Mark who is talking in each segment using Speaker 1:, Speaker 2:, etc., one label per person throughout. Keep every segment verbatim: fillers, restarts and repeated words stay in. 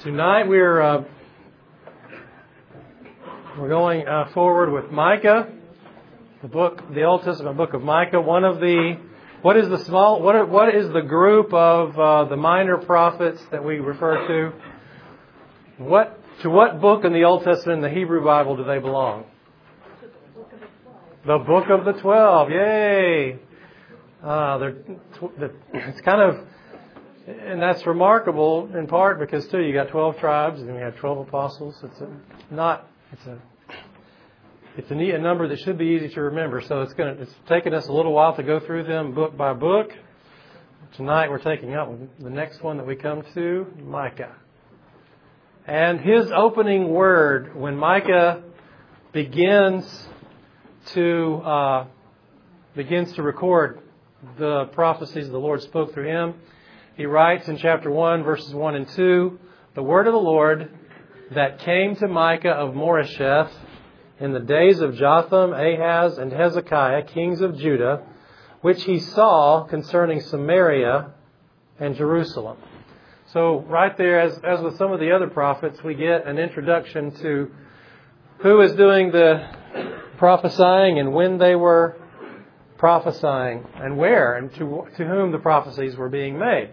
Speaker 1: Tonight we're uh, we're going uh, forward with Micah, the book, the Old Testament book of Micah. One of the what is the small what are, what is the group of uh, the minor prophets that we refer to? What to what book in the Old Testament in the Hebrew Bible do they belong? The book of the twelve. Yay! Uh, they're, it's kind of. And that's remarkable in part because too you got twelve tribes and you have twelve apostles. It's a, not it's a it's a neat a number that should be easy to remember. So it's going to it's taken us a little while to go through them book by book. Tonight we're taking up the next one that we come to, Micah. And his opening word when Micah begins to uh, begins to record the prophecies the Lord spoke through him. He writes in chapter one, verses one and two, the word of the Lord that came to Micah of Moresheth in the days of Jotham, Ahaz, and Hezekiah, kings of Judah, which he saw concerning Samaria and Jerusalem. So right there, as, as with some of the other prophets, we get an introduction to who is doing the prophesying and when they were prophesying and where and to, to whom the prophecies were being made.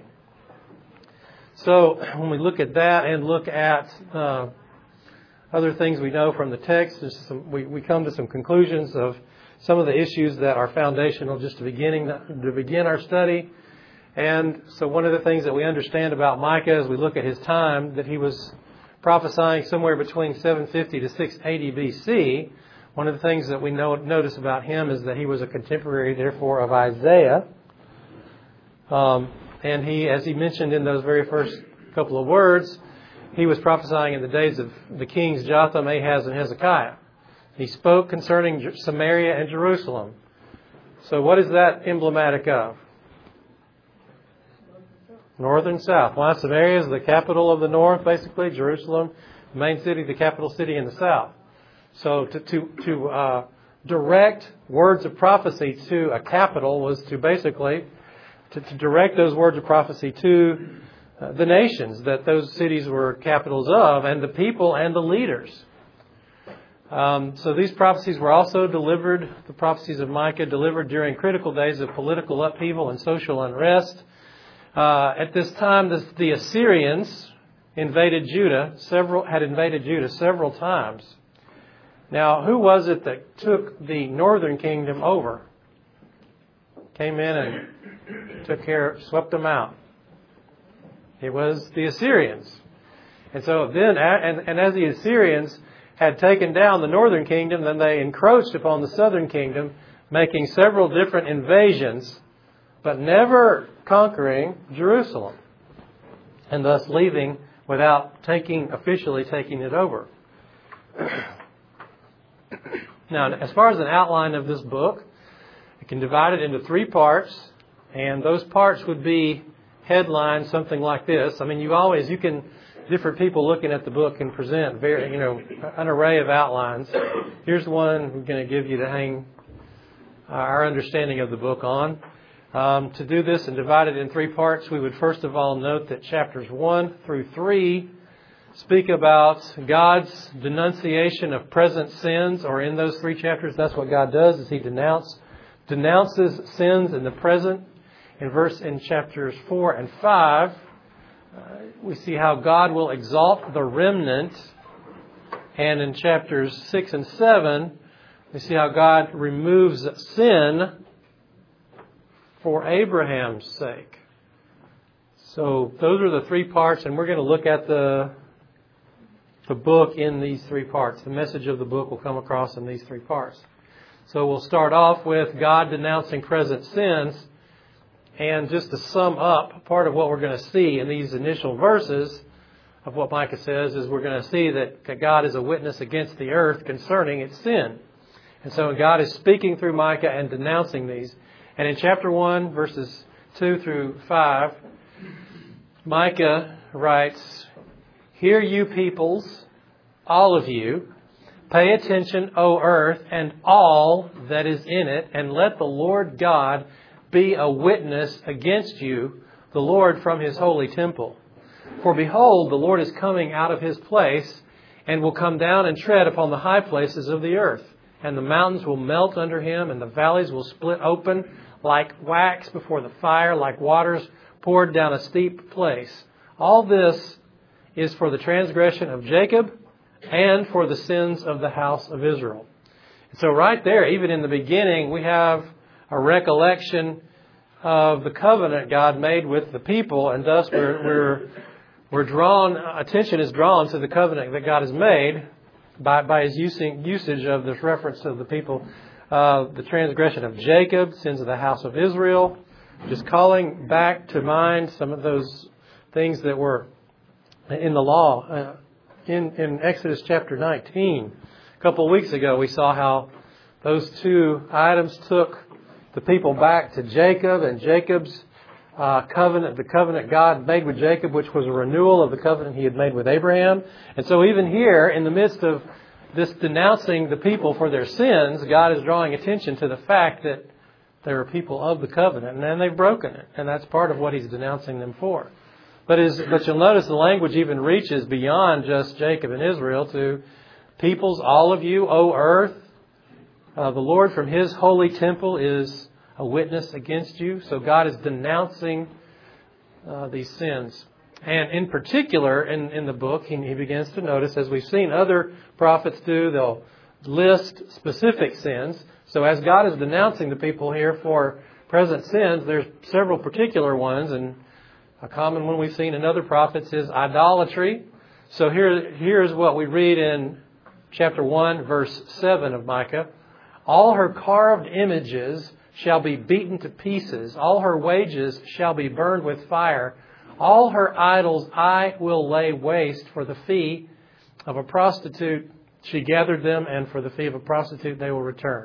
Speaker 1: So when we look at that and look at uh, other things we know from the text, some, we, we come to some conclusions of some of the issues that are foundational just to beginning to begin our study. And so one of the things that we understand about Micah as we look at his time, that he was prophesying somewhere between seven fifty to six eighty B C. One of the things that we know, notice about him is that he was a contemporary, therefore, of Isaiah. Um, and he, as he mentioned in those very first couple of words, he was prophesying in the days of the kings Jotham, Ahaz, and Hezekiah. He spoke concerning Samaria and Jerusalem. So what is that emblematic of? North and south. Why? Samaria is the capital of the north, basically. Jerusalem, the main city, the capital city in the south. So to to, to uh, direct words of prophecy to a capital was to basically to, to direct those words of prophecy to uh, the nations that those cities were capitals of, and the people and the leaders. Um, so these prophecies were also delivered, the prophecies of Micah, delivered during critical days of political upheaval and social unrest. Uh, at this time, the, the Assyrians invaded Judah, several had invaded Judah several times. Now, who was it that took the northern kingdom over? Came in and took care, swept them out. It was the Assyrians. And so then, and, and as the Assyrians had taken down the northern kingdom, then they encroached upon the southern kingdom, making several different invasions, but never conquering Jerusalem, and thus leaving without taking, officially taking it over. Now, as far as an outline of this book, I can divide it into three parts, and those parts would be headlines, something like this. I mean, you always, you can, different people looking at the book can present very, you know, an array of outlines. Here's one we're going to give you to hang our understanding of the book on. Um, to do this and divide it in three parts, we would first of all note that chapters one through three speak about God's denunciation of present sins, or in those three chapters, that's what God does, is He denounce, denounces sins in the present. In verse in chapters four and five, uh, we see how God will exalt the remnant, and in chapters six and seven, we see how God removes sin for Abraham's sake. So those are the three parts, and we're going to look at the the book in these three parts. The message of the book will come across in these three parts. So we'll start off with God denouncing present sins. And just to sum up, part of what we're going to see in these initial verses of what Micah says is we're going to see that God is a witness against the earth concerning its sin. And so God is speaking through Micah and denouncing these. And in chapter one, verses two through five, Micah writes, "Hear you peoples, all of you, pay attention, O earth, and all that is in it, and let the Lord God be a witness against you, the Lord from His holy temple. For behold, the Lord is coming out of his place, and will come down and tread upon the high places of the earth. And the mountains will melt under him, and the valleys will split open like wax before the fire, like waters poured down a steep place. All this is for the transgression of Jacob and for the sins of the house of Israel. So right there, even in the beginning, we have a recollection of the covenant God made with the people, and thus we're, we're, we're drawn, attention is drawn to the covenant that God has made by, by his using, usage of this reference to the people, uh, the transgression of Jacob, sins of the house of Israel, just calling back to mind some of those things that were in the law. Uh, in, in Exodus chapter nineteen, a couple of weeks ago, we saw how those two items took the people back to Jacob and Jacob's uh, covenant, the covenant God made with Jacob, which was a renewal of the covenant he had made with Abraham. And so even here, in the midst of this denouncing the people for their sins, God is drawing attention to the fact that they are people of the covenant, and then they've broken it. And that's part of what he's denouncing them for. But, is, but you'll notice the language even reaches beyond just Jacob and Israel to peoples, all of you, O earth. Uh, the Lord from his holy temple is a witness against you. So God is denouncing uh, these sins. And in particular, in, in the book, he, he begins to notice, as we've seen other prophets do, they'll list specific sins. So as God is denouncing the people here for present sins, there's several particular ones. And a common one we've seen in other prophets is idolatry. So here, here's what we read in chapter one, verse seven of Micah. All her carved images shall be beaten to pieces. All her wages shall be burned with fire. All her idols I will lay waste. For the fee of a prostitute she gathered them, and for the fee of a prostitute they will return.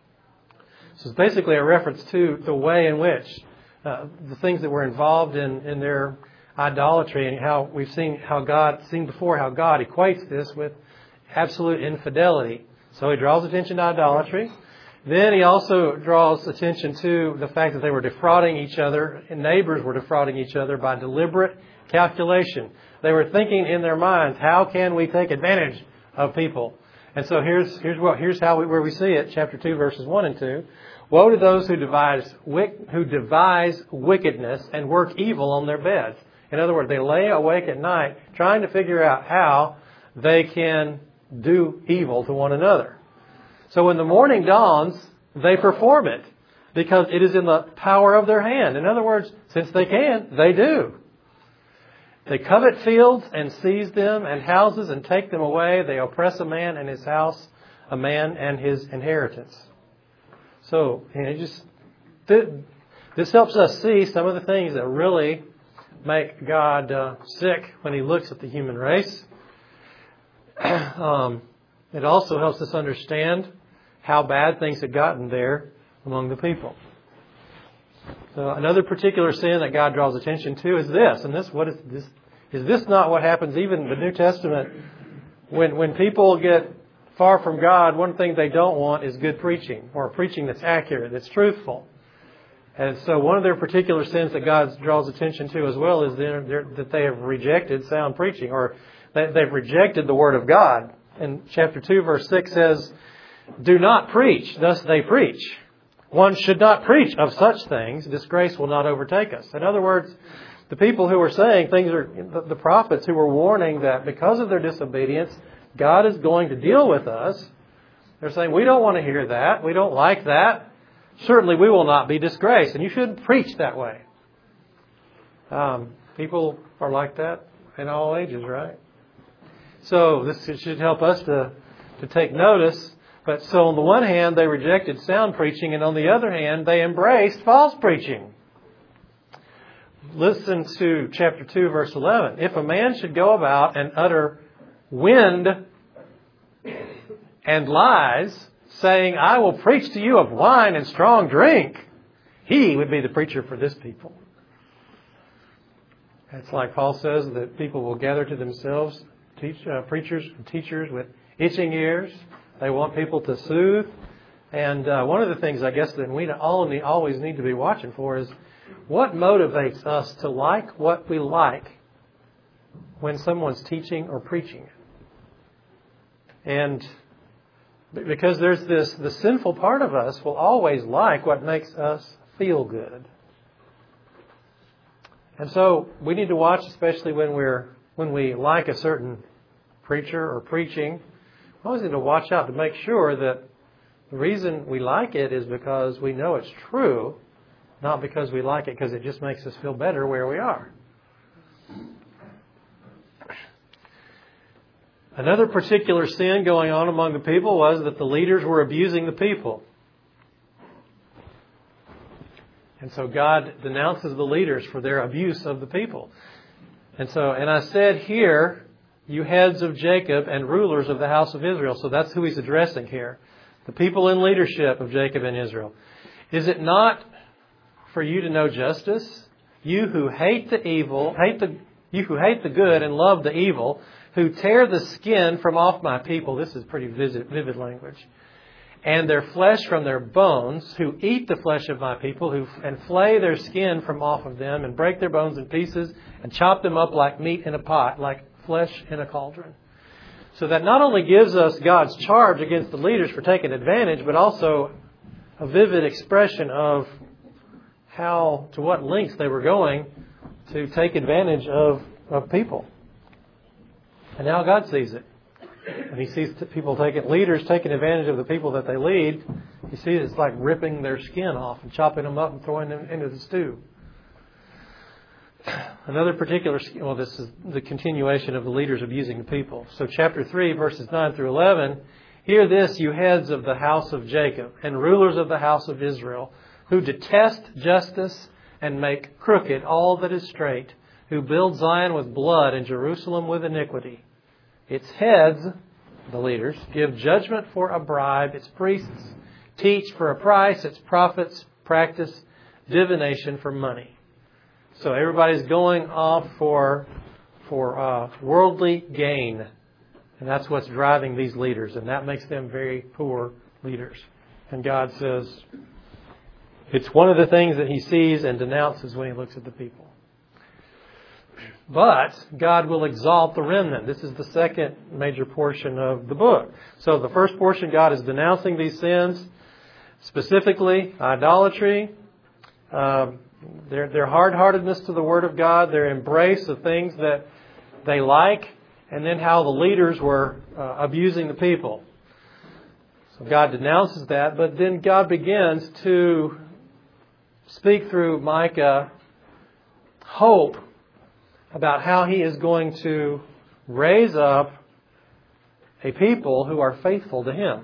Speaker 1: So it's basically a reference to the way in which uh, the things that were involved in, in their idolatry, and how we've seen how God, seen before how God equates this with absolute infidelity. So he draws attention to idolatry. Then he also draws attention to the fact that they were defrauding each other, and neighbors were defrauding each other by deliberate calculation. They were thinking in their minds, how can we take advantage of people? And so here's here's what here's how we, where we see it, chapter two, verses one and two. Woe to those who devise who devise wickedness and work evil on their beds. In other words, they lay awake at night trying to figure out how they can do evil to one another. So when the morning dawns, they perform it because it is in the power of their hand. In other words, since they can, they do. They covet fields and seize them, and houses and take them away. They oppress a man and his house, a man and his inheritance. So, you know, just this helps us see some of the things that really make God uh, sick when he looks at the human race. Um, it also helps us understand how bad things had gotten there among the people. So another particular sin that God draws attention to is this. And this, what is this? Is this not what happens even in the New Testament? When when people get far from God, one thing they don't want is good preaching, or preaching that's accurate, that's truthful. And so one of their particular sins that God draws attention to as well is that they have rejected sound preaching, or they've rejected the Word of God. And chapter two, verse six says, do not preach, thus they preach. One should not preach of such things. Disgrace will not overtake us. In other words, the people who were saying things are, the prophets who were warning that because of their disobedience, God is going to deal with us. They're saying, we don't want to hear that. We don't like that. Certainly we will not be disgraced. And you shouldn't preach that way. Um, people are like that in all ages, right? So this should help us to, to take notice. But so on the one hand, they rejected sound preaching, and on the other hand, they embraced false preaching. Listen to chapter two, verse eleven. If a man should go about and utter wind and lies, saying, I will preach to you of wine and strong drink, he would be the preacher for this people. It's like Paul says that people will gather to themselves teach, uh, preachers and teachers with itching ears. They want people to soothe. And uh, one of the things I guess that we all need, always need to be watching for is what motivates us to like what we like when someone's teaching or preaching it. And because there's this, the sinful part of us will always like what makes us feel good. And so we need to watch, especially when we're when we like a certain preacher or preaching. We always need to watch out to make sure that the reason we like it is because we know it's true, not because we like it because it just makes us feel better where we are. Another particular sin going on among the people was that the leaders were abusing the people. And so God denounces the leaders for their abuse of the people. And so, and I said here, you heads of Jacob and rulers of the house of Israel. So that's who he's addressing here. The people in leadership of Jacob and Israel. Is it not for you to know justice? You who hate the evil, hate the, you who hate the good and love the evil, who tear the skin from off my people. This is pretty vivid, vivid language. And their flesh from their bones, who eat the flesh of my people, who and flay their skin from off of them, and break their bones in pieces, and chop them up like meat in a pot, like flesh in a cauldron. So that not only gives us God's charge against the leaders for taking advantage, but also a vivid expression of how, to what lengths they were going to take advantage of, of people. And now God sees it. And He sees people taking, leaders taking advantage of the people that they lead. He sees it's like ripping their skin off and chopping them up and throwing them into the stew. Another particular, well, this is the continuation of the leaders abusing the people. So chapter three, verses nine through eleven. Hear this, you heads of the house of Jacob and rulers of the house of Israel, who detest justice and make crooked all that is straight, who build Zion with blood and Jerusalem with iniquity. Its heads, the leaders, give judgment for a bribe. Its priests teach for a price. Its prophets practice divination for money. So everybody's going off for for uh, worldly gain. And that's what's driving these leaders. And that makes them very poor leaders. And God says it's one of the things that He sees and denounces when He looks at the people. But God will exalt the remnant. This is the second major portion of the book. So the first portion, God is denouncing these sins, specifically idolatry, uh, their, their hard-heartedness to the Word of God, their embrace of things that they like, and then how the leaders were uh, abusing the people. So God denounces that, but then God begins to speak through Micah hope about how He is going to raise up a people who are faithful to Him.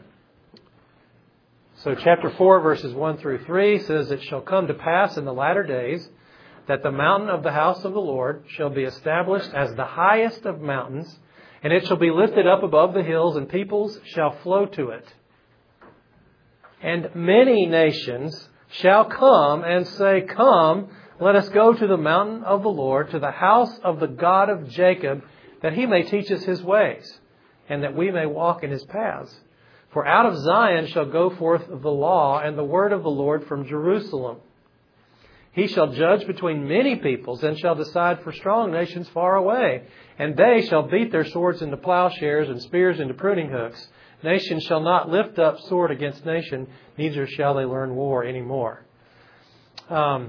Speaker 1: So chapter four, verses one through three says, it shall come to pass in the latter days that the mountain of the house of the Lord shall be established as the highest of mountains, and it shall be lifted up above the hills, and peoples shall flow to it. And many nations shall come and say, come, let us go to the mountain of the Lord, to the house of the God of Jacob, that He may teach us His ways, and that we may walk in His paths. For out of Zion shall go forth the law and the word of the Lord from Jerusalem. He shall judge between many peoples, and shall decide for strong nations far away. And they shall beat their swords into plowshares and spears into pruning hooks. Nation shall not lift up sword against nation, neither shall they learn war anymore. Um,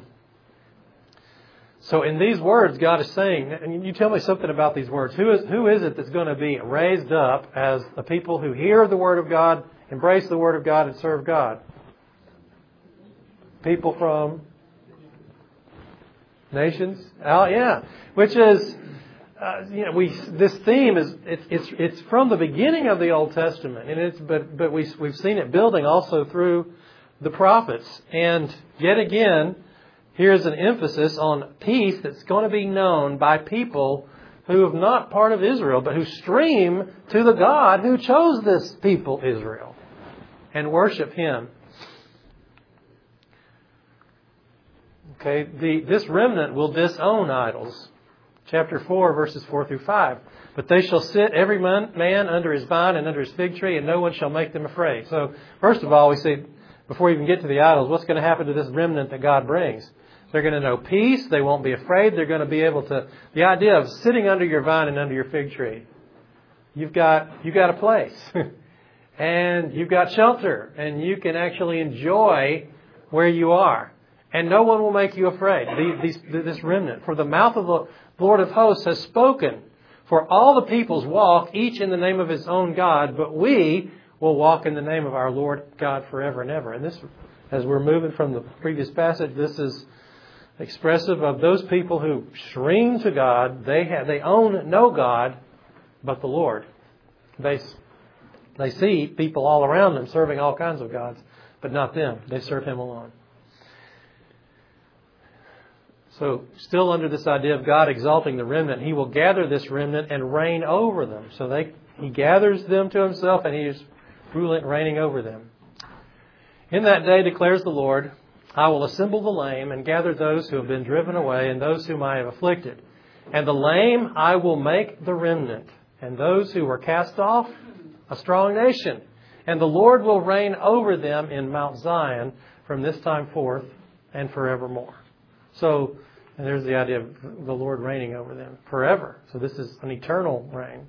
Speaker 1: So in these words, God is saying, and you tell me something about these words. Who is who is it that's going to be raised up as the people who hear the Word of God, embrace the Word of God, and serve God? People from nations? Oh, yeah. Which is, uh, you know, we this theme is it's it's it's from the beginning of the Old Testament, and it's but but we we've seen it building also through the prophets, and yet again. Here's an emphasis on peace that's going to be known by people who are not part of Israel, but who stream to the God who chose this people, Israel, and worship Him. Okay, the, this remnant will disown idols. Chapter four, verses four through five. But they shall sit every man, man under his vine and under his fig tree, and no one shall make them afraid. So, first of all, we see, before we even get to the idols, what's going to happen to this remnant that God brings? They're going to know peace. They won't be afraid. They're going to be able to... The idea of sitting under your vine and under your fig tree. You've got, you've got a place. And you've got shelter. And you can actually enjoy where you are. And no one will make you afraid. These, this remnant. For the mouth of the Lord of hosts has spoken. For all the peoples walk, each in the name of his own God. But we will walk in the name of our Lord God forever and ever. And this, as we're moving from the previous passage, this is expressive of those people who stream to God. They have, they own no God but the Lord. They, they see people all around them serving all kinds of gods, but not them. They serve Him alone. So still under this idea of God exalting the remnant, He will gather this remnant and reign over them. So they, He gathers them to Himself and He is ruling, reigning over them. In that day, declares the Lord, I will assemble the lame and gather those who have been driven away and those whom I have afflicted. And the lame I will make the remnant, and those who were cast off a strong nation. And the Lord will reign over them in Mount Zion from this time forth and forevermore. So, and there's the idea of the Lord reigning over them forever. So this is an eternal reign.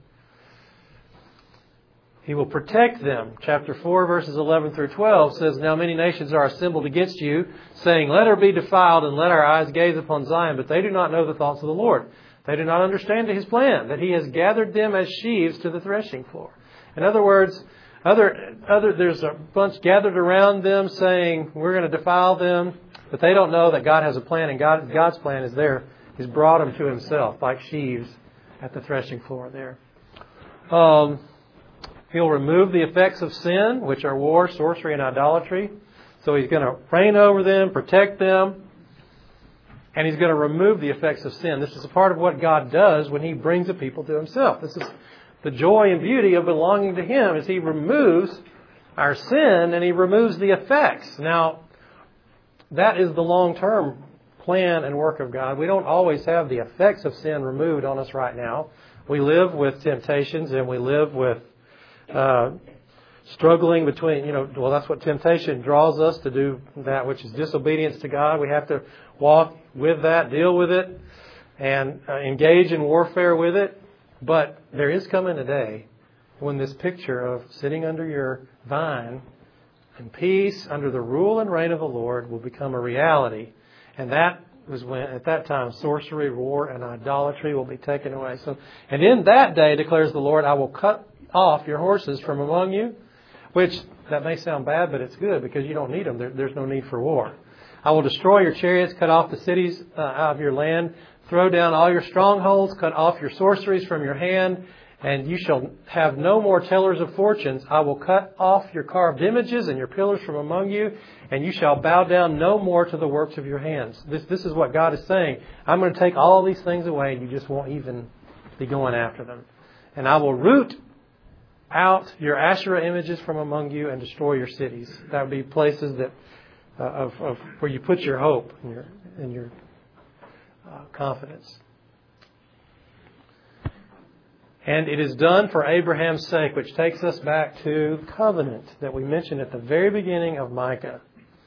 Speaker 1: He will protect them. Chapter four, verses eleven through twelve says, Now many nations are assembled against you, saying, Let her be defiled, and let our eyes gaze upon Zion. But they do not know the thoughts of the Lord. They do not understand His plan, that He has gathered them as sheaves to the threshing floor. In other words, other, other, there's a bunch gathered around them saying, We're going to defile them. But they don't know that God has a plan, and God, God's plan is there. He's brought them to Himself, like sheaves at the threshing floor there. Um... He'll remove the effects of sin, which are war, sorcery, and idolatry. So He's going to reign over them, protect them, and He's going to remove the effects of sin. This is a part of what God does when He brings a people to Himself. This is the joy and beauty of belonging to Him, is He removes our sin and He removes the effects. Now, that is the long-term plan and work of God. We don't always have the effects of sin removed on us right now. We live with temptations and we live with Uh, struggling between, you know, well, that's what temptation draws us to do, that which is disobedience to God. We have to walk with that, deal with it, and uh, engage in warfare with it. But there is coming a day when this picture of sitting under your vine in peace under the rule and reign of the Lord will become a reality. And that was when, at that time, sorcery, war, and idolatry will be taken away. So, and in that day, declares the Lord, I will cut off your horses from among you, which that may sound bad, but it's good because you don't need them. There, there's no need for war. I will destroy your chariots, cut off the cities uh, out of your land, throw down all your strongholds, cut off your sorceries from your hand, and you shall have no more tellers of fortunes. I will cut off your carved images and your pillars from among you, and you shall bow down no more to the works of your hands. This, this is what God is saying. I'm going to take all these things away, and you just won't even be going after them. And I will root out your Asherah images from among you and destroy your cities. That would be places that uh, of, of where you put your hope and your, and your uh, confidence. And it is done for Abraham's sake, which takes us back to covenant that we mentioned at the very beginning of Micah.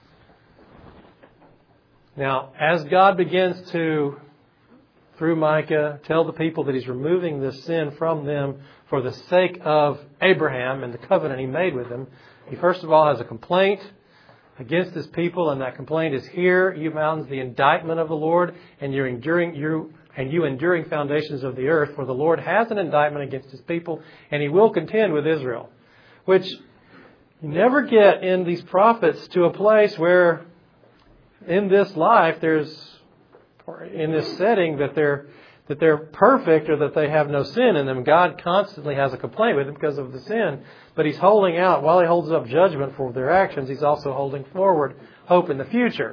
Speaker 1: Now, as God begins to, through Micah, tell the people that He's removing this sin from them for the sake of Abraham and the covenant He made with them, He first of all has a complaint against His people, and that complaint is, Hear, you mountains, the indictment of the Lord, and your enduring you and you enduring foundations of the earth, for the Lord has an indictment against His people, and He will contend with Israel. Which you never get in these prophets to a place where in this life there's, or in this setting, that they're that they're perfect or that they have no sin in them. God constantly has a complaint with them because of the sin. But He's holding out, while He holds up judgment for their actions, He's also holding forward hope in the future.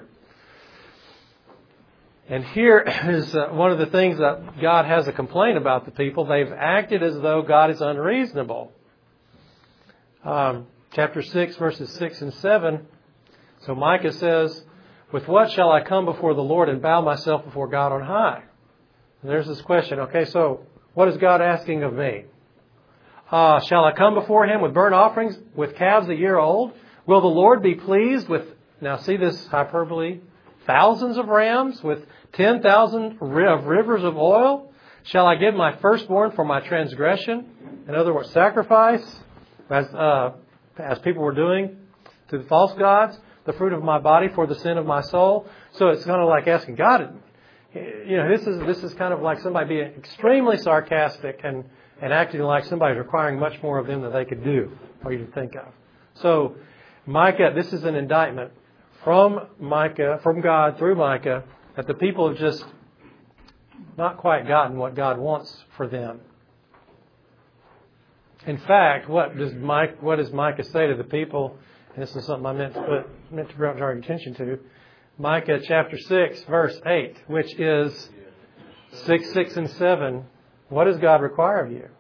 Speaker 1: And here is uh, one of the things that God has a complaint about the people. They've acted as though God is unreasonable. Um, chapter six, verses six and seven. So Micah says, With what shall I come before the Lord and bow myself before God on high? And there's this question. Okay, so what is God asking of me? Uh, shall I come before Him with burnt offerings, with calves a year old? Will the Lord be pleased with... Now see this hyperbole. thousands of rams, with ten thousand rivers of oil? Shall I give my firstborn for my transgression? In other words, sacrifice, as uh, as people were doing to the false gods, the fruit of my body for the sin of my soul. So it's kind of like asking God, you know, this is this is kind of like somebody being extremely sarcastic and, and acting like somebody's requiring much more of them than they could do or you think of. So Micah, this is an indictment from Micah, from God through Micah, that the people have just not quite gotten what God wants for them. In fact, what does Micah, what does Micah say to the people? And this is something I meant to put, meant to draw your attention to. Micah chapter six, verse eight, which is six, six, and seven. What does God require of you?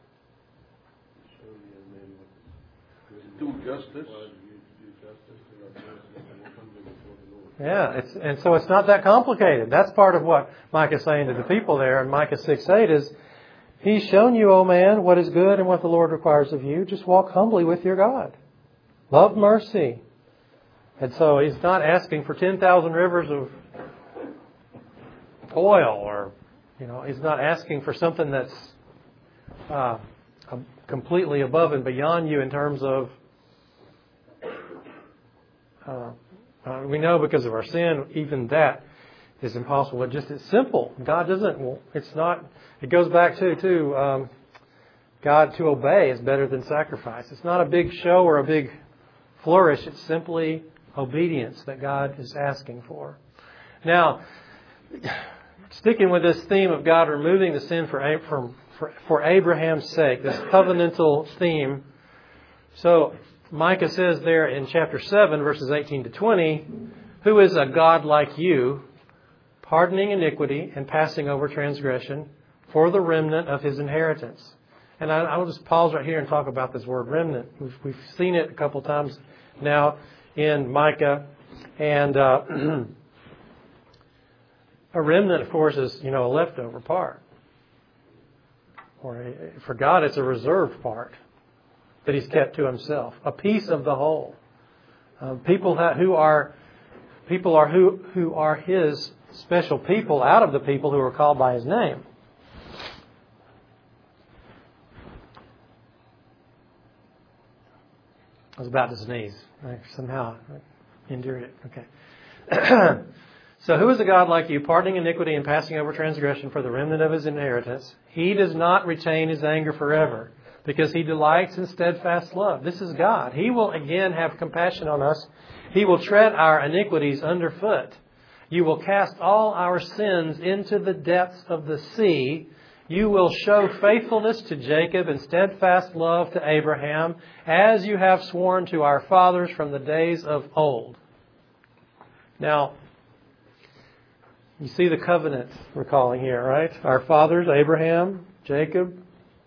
Speaker 2: Do justice.
Speaker 1: Yeah, it's, and so it's not that complicated. That's part of what Micah's saying to the people there. And Micah six eight is, He's shown you, O man, what is good and what the Lord requires of you. Just walk humbly with your God. Love mercy. And so He's not asking for ten thousand rivers of oil, or, you know, He's not asking for something that's uh, completely above and beyond you in terms of, uh, uh, we know because of our sin, even that is impossible. It just, it's simple. God doesn't, well, it's not, it goes back to, to um, God to obey is better than sacrifice. It's not a big show or a big flourish. It's simply obedience that God is asking for. Now, sticking with this theme of God removing the sin for, for, for, for Abraham's sake, this covenantal theme. So Micah says there in chapter seven, verses eighteen to twenty, who is a God like you, pardoning iniquity and passing over transgression for the remnant of His inheritance. And I, I will just pause right here and talk about this word remnant. We've, we've seen it a couple times now in Micah. And uh, a remnant, of course, is, you know, a leftover part. Or a, for God, it's a reserved part that He's kept to Himself. A piece of the whole. Uh, people that, who are people are who who are His special people out of the people who are called by His name. I was about to sneeze. I somehow endured it. Okay. So who is a God like you, pardoning iniquity and passing over transgression for the remnant of His inheritance? He does not retain His anger forever, because He delights in steadfast love. This is God. He will again have compassion on us. He will tread our iniquities underfoot. You will cast all our sins into the depths of the sea. You will show faithfulness to Jacob and steadfast love to Abraham, as you have sworn to our fathers from the days of old. Now, you see the covenant we're calling here, right? Our fathers, Abraham, Jacob.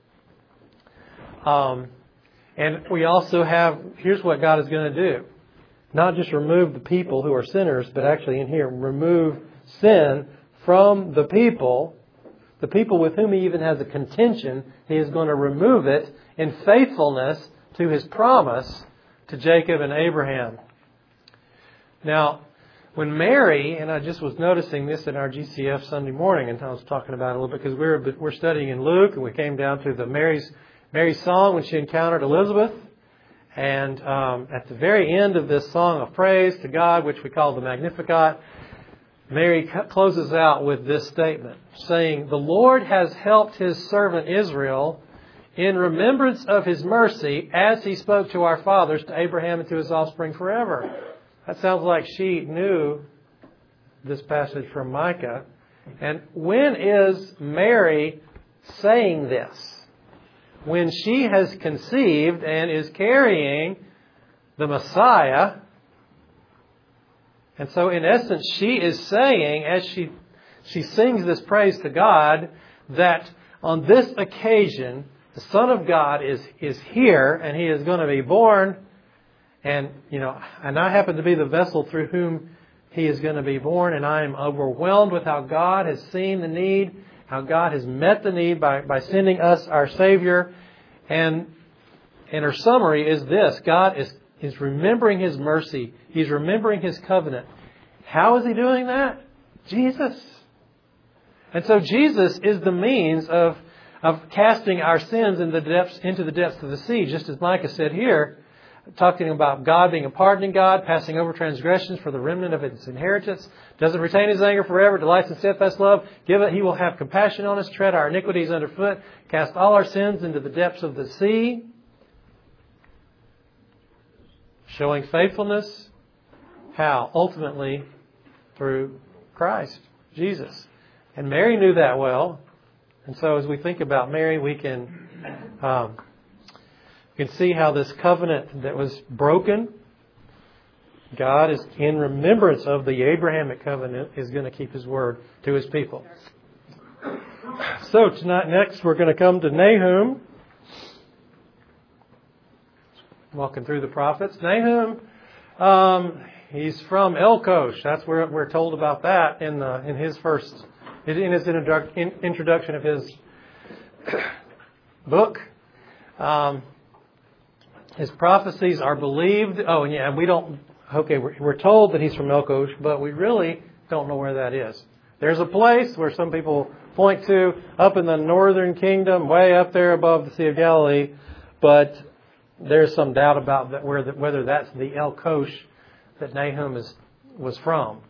Speaker 1: Um, and we also have, here's what God is going to do. Not just remove the people who are sinners, but actually in here, remove sin from the people. The people with whom He even has a contention, He is going to remove it in faithfulness to His promise to Jacob and Abraham. Now, when Mary, and I just was noticing this in our G C F Sunday morning, and I was talking about it a little bit, because we're, we're studying in Luke, and we came down to the Mary's, Mary's song when she encountered Elizabeth. And um, at the very end of this song of praise to God, which we call the Magnificat, Mary closes out with this statement, saying, "The Lord has helped His servant Israel in remembrance of His mercy, as He spoke to our fathers, to Abraham and to his offspring forever." That sounds like she knew this passage from Micah. And when is Mary saying this? When she has conceived and is carrying the Messiah. And so in essence, she is saying, as she she sings this praise to God, that on this occasion, the Son of God is, is here, and He is going to be born. And, you know, and I happen to be the vessel through whom He is going to be born. And I am overwhelmed with how God has seen the need, how God has met the need by, by sending us our Savior. And, and her summary is this: God is, is remembering His mercy. He's remembering His covenant. How is He doing that? Jesus. And so Jesus is the means of, of casting our sins in the depths, into the depths of the sea, just as Micah said here, talking about God being a pardoning God, passing over transgressions for the remnant of its inheritance, doesn't retain His anger forever, delights in steadfast love, give it, He will have compassion on us, tread our iniquities underfoot, cast all our sins into the depths of the sea, showing faithfulness. How? Ultimately, through Christ, Jesus. And Mary knew that well. And so as we think about Mary, we can... Um, You can see how this covenant that was broken, God is in remembrance of the Abrahamic covenant, is going to keep His word to His people. So tonight, next, we're going to come to Nahum. Walking through the prophets. Nahum, um, he's from Elkosh. That's where we're told about that in the in his first, in his introduction of his book. Um, His prophecies are believed. Oh, and yeah, we don't. Okay, we're, we're told that he's from Elkosh, but we really don't know where that is. There's a place where some people point to up in the northern kingdom, way up there above the Sea of Galilee, but there's some doubt about that, where the, whether that's the Elkosh that Nahum is was from.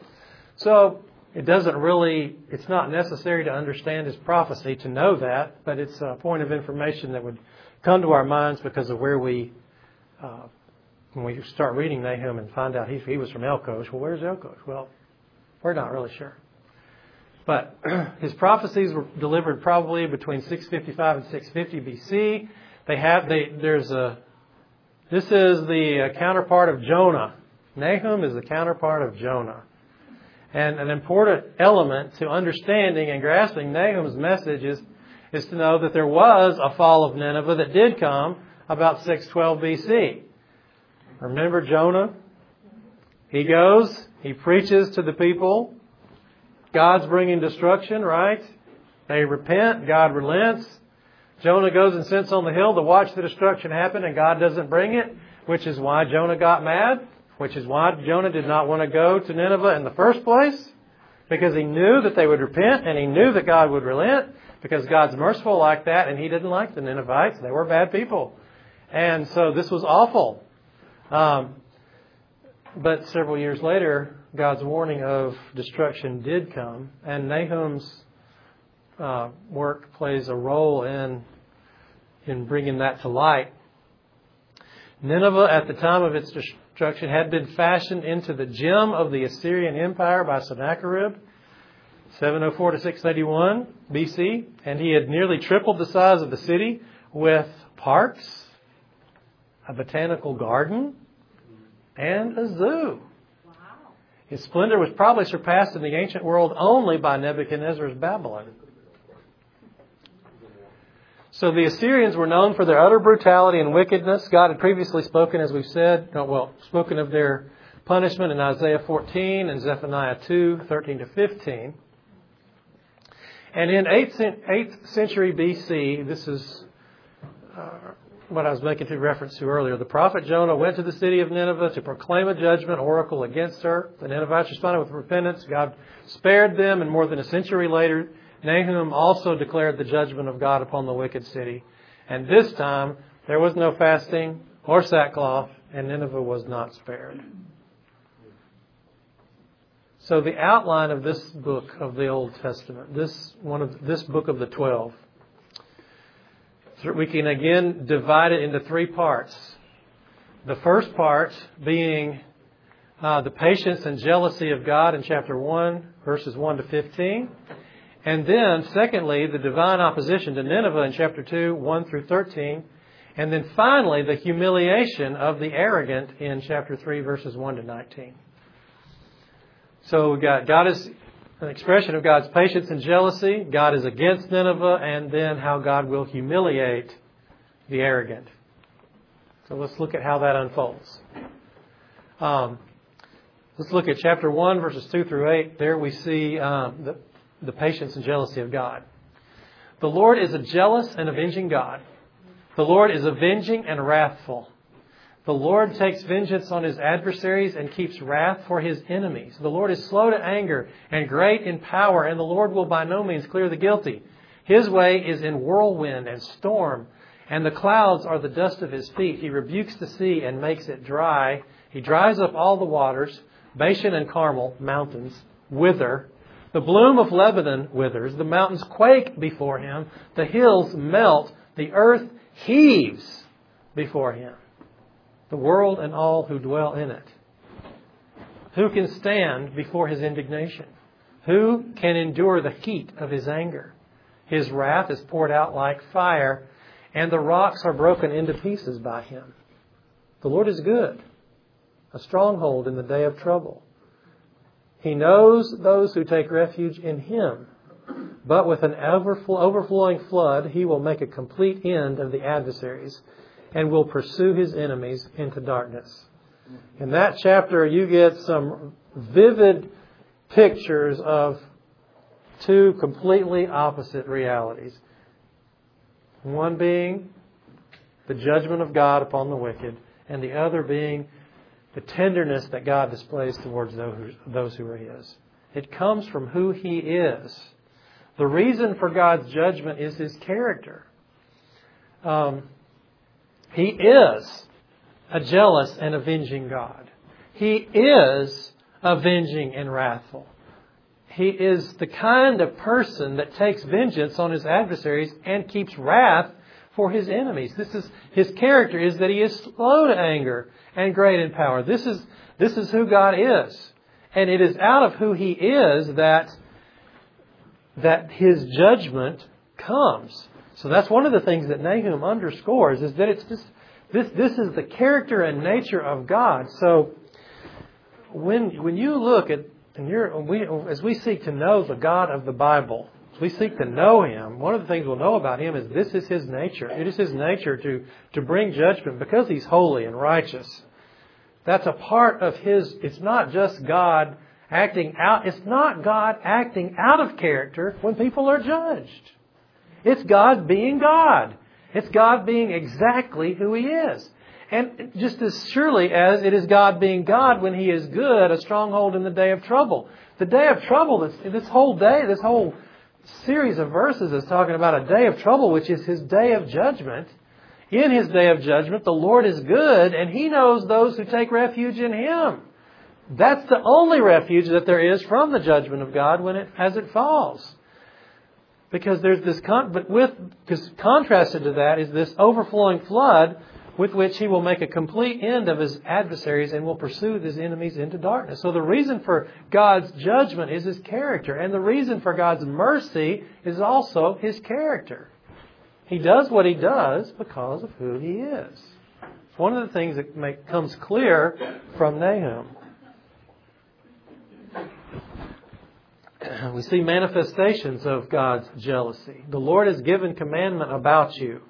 Speaker 1: So it doesn't really. It's not necessary to understand his prophecy to know that, but it's a point of information that would come to our minds because of where we, uh, when we start reading Nahum and find out he, he was from Elkosh. Well, where's Elkosh? Well, we're not really sure. But his prophecies were delivered probably between six fifty-five and six fifty B C. They have, they, there's a, this is the counterpart of Jonah. Nahum is the counterpart of Jonah. And an important element to understanding and grasping Nahum's message is is to know that there was a fall of Nineveh that did come about six twelve B C. Remember Jonah? He goes, he preaches to the people. God's bringing destruction, right? They repent, God relents. Jonah goes and sits on the hill to watch the destruction happen, and God doesn't bring it, which is why Jonah got mad, which is why Jonah did not want to go to Nineveh in the first place, because he knew that they would repent, and he knew that God would relent. Because God's merciful like that, and He didn't like the Ninevites. They were bad people. And so this was awful. Um, but several years later, God's warning of destruction did come. And Nahum's uh, work plays a role in, in bringing that to light. Nineveh, at the time of its destruction, had been fashioned into the gem of the Assyrian Empire by Sennacherib. seven oh four to six eighty-one B C, and he had nearly tripled the size of the city with parks, a botanical garden, and a zoo. Wow. His splendor was probably surpassed in the ancient world only by Nebuchadnezzar's Babylon. So the Assyrians were known for their utter brutality and wickedness. God had previously spoken, as we've said, well, spoken of their punishment in Isaiah fourteen and Zephaniah two, thirteen to fifteen. And in eighth century B C, this is uh, what I was making to reference to earlier. The prophet Jonah went to the city of Nineveh to proclaim a judgment oracle against her. The Ninevites responded with repentance. God spared them, and more than a century later, Nahum also declared the judgment of God upon the wicked city. And this time, there was no fasting or sackcloth, and Nineveh was not spared. So the outline of this book of the Old Testament, this one of this book of the twelve, we can again divide it into three parts. The first part being uh, the patience and jealousy of God in chapter one, verses one to fifteen. And then, secondly, the divine opposition to Nineveh in chapter two, one through thirteen. And then finally, the humiliation of the arrogant in chapter three, verses one to nineteen. So we've got God is an expression of God's patience and jealousy. God is against Nineveh, and then how God will humiliate the arrogant. So let's look at how that unfolds. Um, let's look at chapter one, verses two through eight. There we see um, the, the patience and jealousy of God. The Lord is a jealous and avenging God. The Lord is avenging and wrathful. The The Lord takes vengeance on His adversaries and keeps wrath for His enemies. The Lord is slow to anger and great in power, and the Lord will by no means clear the guilty. His way is in whirlwind and storm, and the clouds are the dust of His feet. He rebukes the sea and makes it dry. He dries up all the waters. Bashan and Carmel, mountains, wither. The bloom of Lebanon withers. The mountains quake before Him. The hills melt. The earth heaves before Him. The world and all who dwell in it. Who can stand before His indignation? Who can endure the heat of His anger? His wrath is poured out like fire, and the rocks are broken into pieces by Him. The Lord is good, a stronghold in the day of trouble. He knows those who take refuge in Him, but with an overflowing flood, He will make a complete end of the adversaries and will pursue His enemies into darkness. In that chapter, you get some vivid pictures of two completely opposite realities. One being the judgment of God upon the wicked, and the other being the tenderness that God displays towards those who are His. It comes from who He is. The reason for God's judgment is His character. Um, he is a jealous and avenging God. He is avenging and wrathful. He is the kind of person that takes vengeance on His adversaries and keeps wrath for His enemies. This is His character, is that He is slow to anger and great in power. This is, this is who God is. And it is out of who He is that, that His judgment comes. So that's one of the things that Nahum underscores, is that it's just, this, this is the character and nature of God. So when, when you look at, and you're, we, as we seek to know the God of the Bible, as we seek to know Him, one of the things we'll know about Him is this is His nature. It is His nature to, to bring judgment because He's holy and righteous. That's a part of His, it's not just God acting out, it's not God acting out of character when people are judged. It's God being God. It's God being exactly who He is. And just as surely as it is God being God when He is good, a stronghold in the day of trouble. The day of trouble, this, this whole day, this whole series of verses is talking about a day of trouble, which is His day of judgment. In His day of judgment, the Lord is good, and He knows those who take refuge in Him. That's the only refuge that there is from the judgment of God when it, as it falls. Because there's this, con- but with, because contrasted to that is this overflowing flood with which He will make a complete end of His adversaries and will pursue His enemies into darkness. So the reason for God's judgment is His character. And the reason for God's mercy is also His character. He does what He does because of who He is. It's one of the things that make, comes clear from Nahum. We see manifestations of God's jealousy. The Lord has given commandment about you.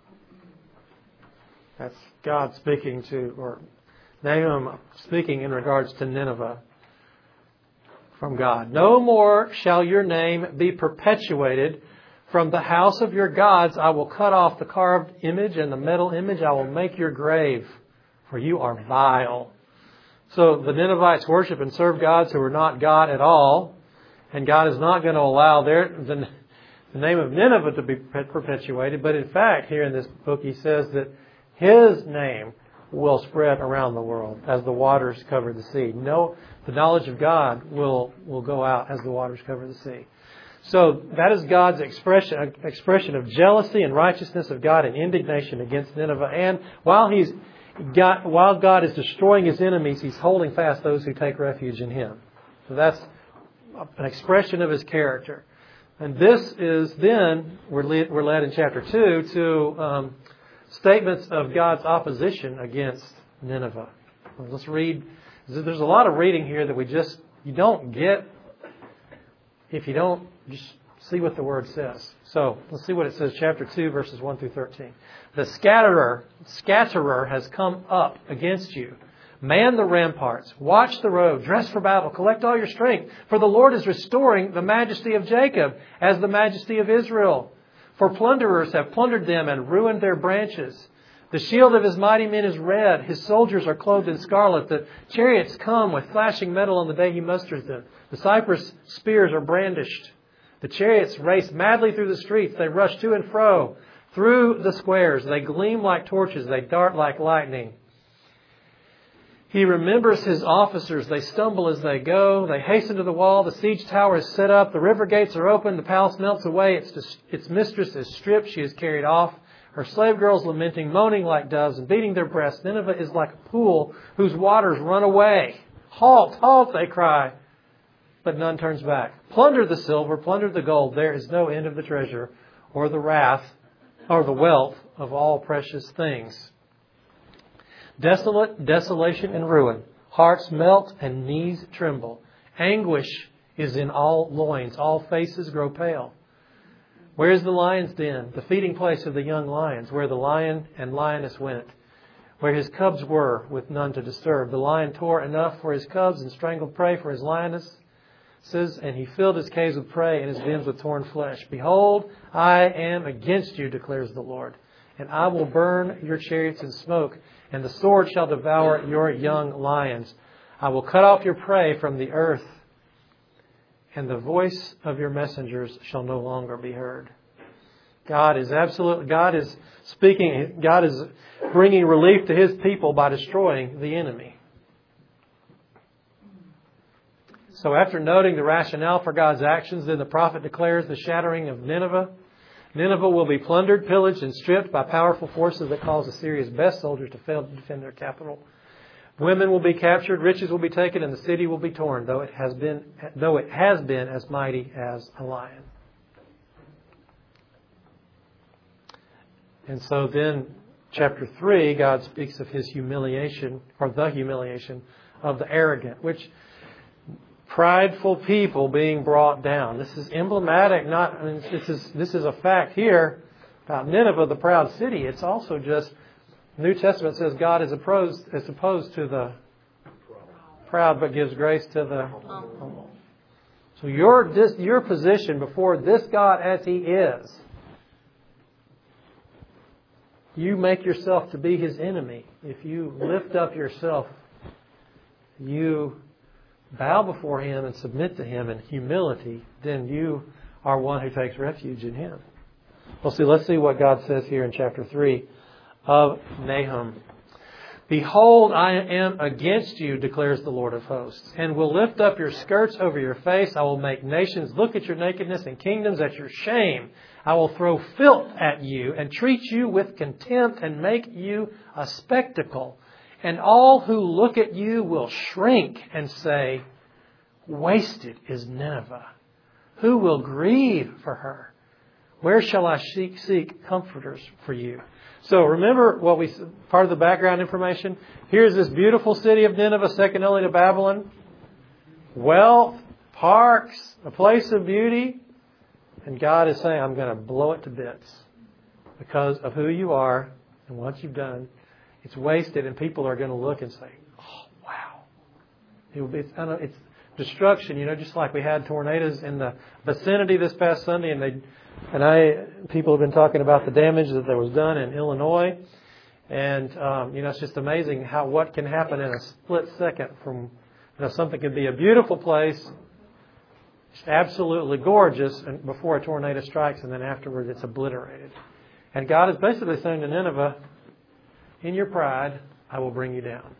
Speaker 1: That's God speaking to, or Nahum speaking in regards to Nineveh from God. No more shall your name be perpetuated. From the house of your gods I will cut off the carved image, and the metal image I will make your grave, for you are vile. So the Ninevites worship and serve gods who are not God at all. And God is not going to allow their, the, the name of Nineveh to be perpetuated. But in fact, here in this book, he says that His name will spread around the world as the waters cover the sea. No, the knowledge of God will, will go out as the waters cover the sea. So that is God's expression, expression of jealousy and righteousness of God and indignation against Nineveh. And while He's got, while God is destroying His enemies, He's holding fast those who take refuge in Him. So that's an expression of His character. And this is then, we're led, we're led in chapter two to um, statements of God's opposition against Nineveh. Let's read. There's a lot of reading here that we just, you don't get if you don't just see what the Word says. So let's see what it says, chapter two, verses one through thirteen. The scatterer, scatterer has come up against you. Man the ramparts, watch the road, dress for battle, collect all your strength. For the Lord is restoring the majesty of Jacob as the majesty of Israel. For plunderers have plundered them and ruined their branches. The shield of his mighty men is red. His soldiers are clothed in scarlet. The chariots come with flashing metal on the day he musters them. The cypress spears are brandished. The chariots race madly through the streets. They rush to and fro through the squares. They gleam like torches. They dart like lightning. He remembers his officers. They stumble as they go. They hasten to the wall. The siege tower is set up. The river gates are open. The palace melts away. Its, its mistress is stripped. She is carried off. Her slave girls lamenting, moaning like doves and beating their breasts. Nineveh is like a pool whose waters run away. Halt, halt, they cry. But none turns back. Plunder the silver, plunder the gold. There is no end of the treasure or the wrath or the wealth of all precious things. Desolate, desolation and ruin. Hearts melt and knees tremble. Anguish is in all loins. All faces grow pale. Where is the lion's den, the feeding place of the young lions, where the lion and lioness went, where his cubs were, with none to disturb? The lion tore enough for his cubs and strangled prey for his lionesses, and he filled his caves with prey and his dens with torn flesh. Behold, I am against you, declares the Lord, and I will burn your chariots in smoke, and the sword shall devour your young lions. I will cut off your prey from the earth, and the voice of your messengers shall no longer be heard. God is absolute. God is speaking. God is bringing relief to His people by destroying the enemy. So after noting the rationale for God's actions, then the prophet declares the shattering of Nineveh. Nineveh will be plundered, pillaged, and stripped by powerful forces that cause Assyria's best soldiers to fail to defend their capital. Women will be captured, riches will be taken, and the city will be torn, though it has been, though it has been as mighty as a lion. And so then, chapter three, God speaks of His humiliation, or the humiliation of the arrogant, which prideful people being brought down. This is emblematic. Not, I mean, this is this is a fact here about Nineveh, the proud city. It's also just. The New Testament says God is opposed, is opposed to the proud, but gives grace to the humble. So your your position before this God as He is, you make yourself to be His enemy. If you lift up yourself, you bow before Him and submit to Him in humility, then you are one who takes refuge in Him. Well, see, let's see what God says here in chapter three. Of Nahum. Behold, I am against you, declares the Lord of hosts, and will lift up your skirts over your face. I will make nations look at your nakedness and kingdoms at your shame. I will throw filth at you and treat you with contempt and make you a spectacle. And all who look at you will shrink and say, wasted is Nineveh. Who will grieve for her? Where shall I seek, seek comforters for you? So remember what we, part of the background information. Here's this beautiful city of Nineveh, second only to Babylon. Wealth, parks, a place of beauty. And God is saying, I'm going to blow it to bits because of who you are and what you've done. It's wasted, and people are going to look and say, oh, wow. It will be, it's, it's destruction, you know, just like we had tornadoes in the vicinity this past Sunday, and they And I, people have been talking about the damage that there was done in Illinois. And, um, you know, it's just amazing how what can happen in a split second from, you know, something could be a beautiful place, absolutely gorgeous, and before a tornado strikes, and then afterwards it's obliterated. And God is basically saying to Nineveh, in your pride, I will bring you down.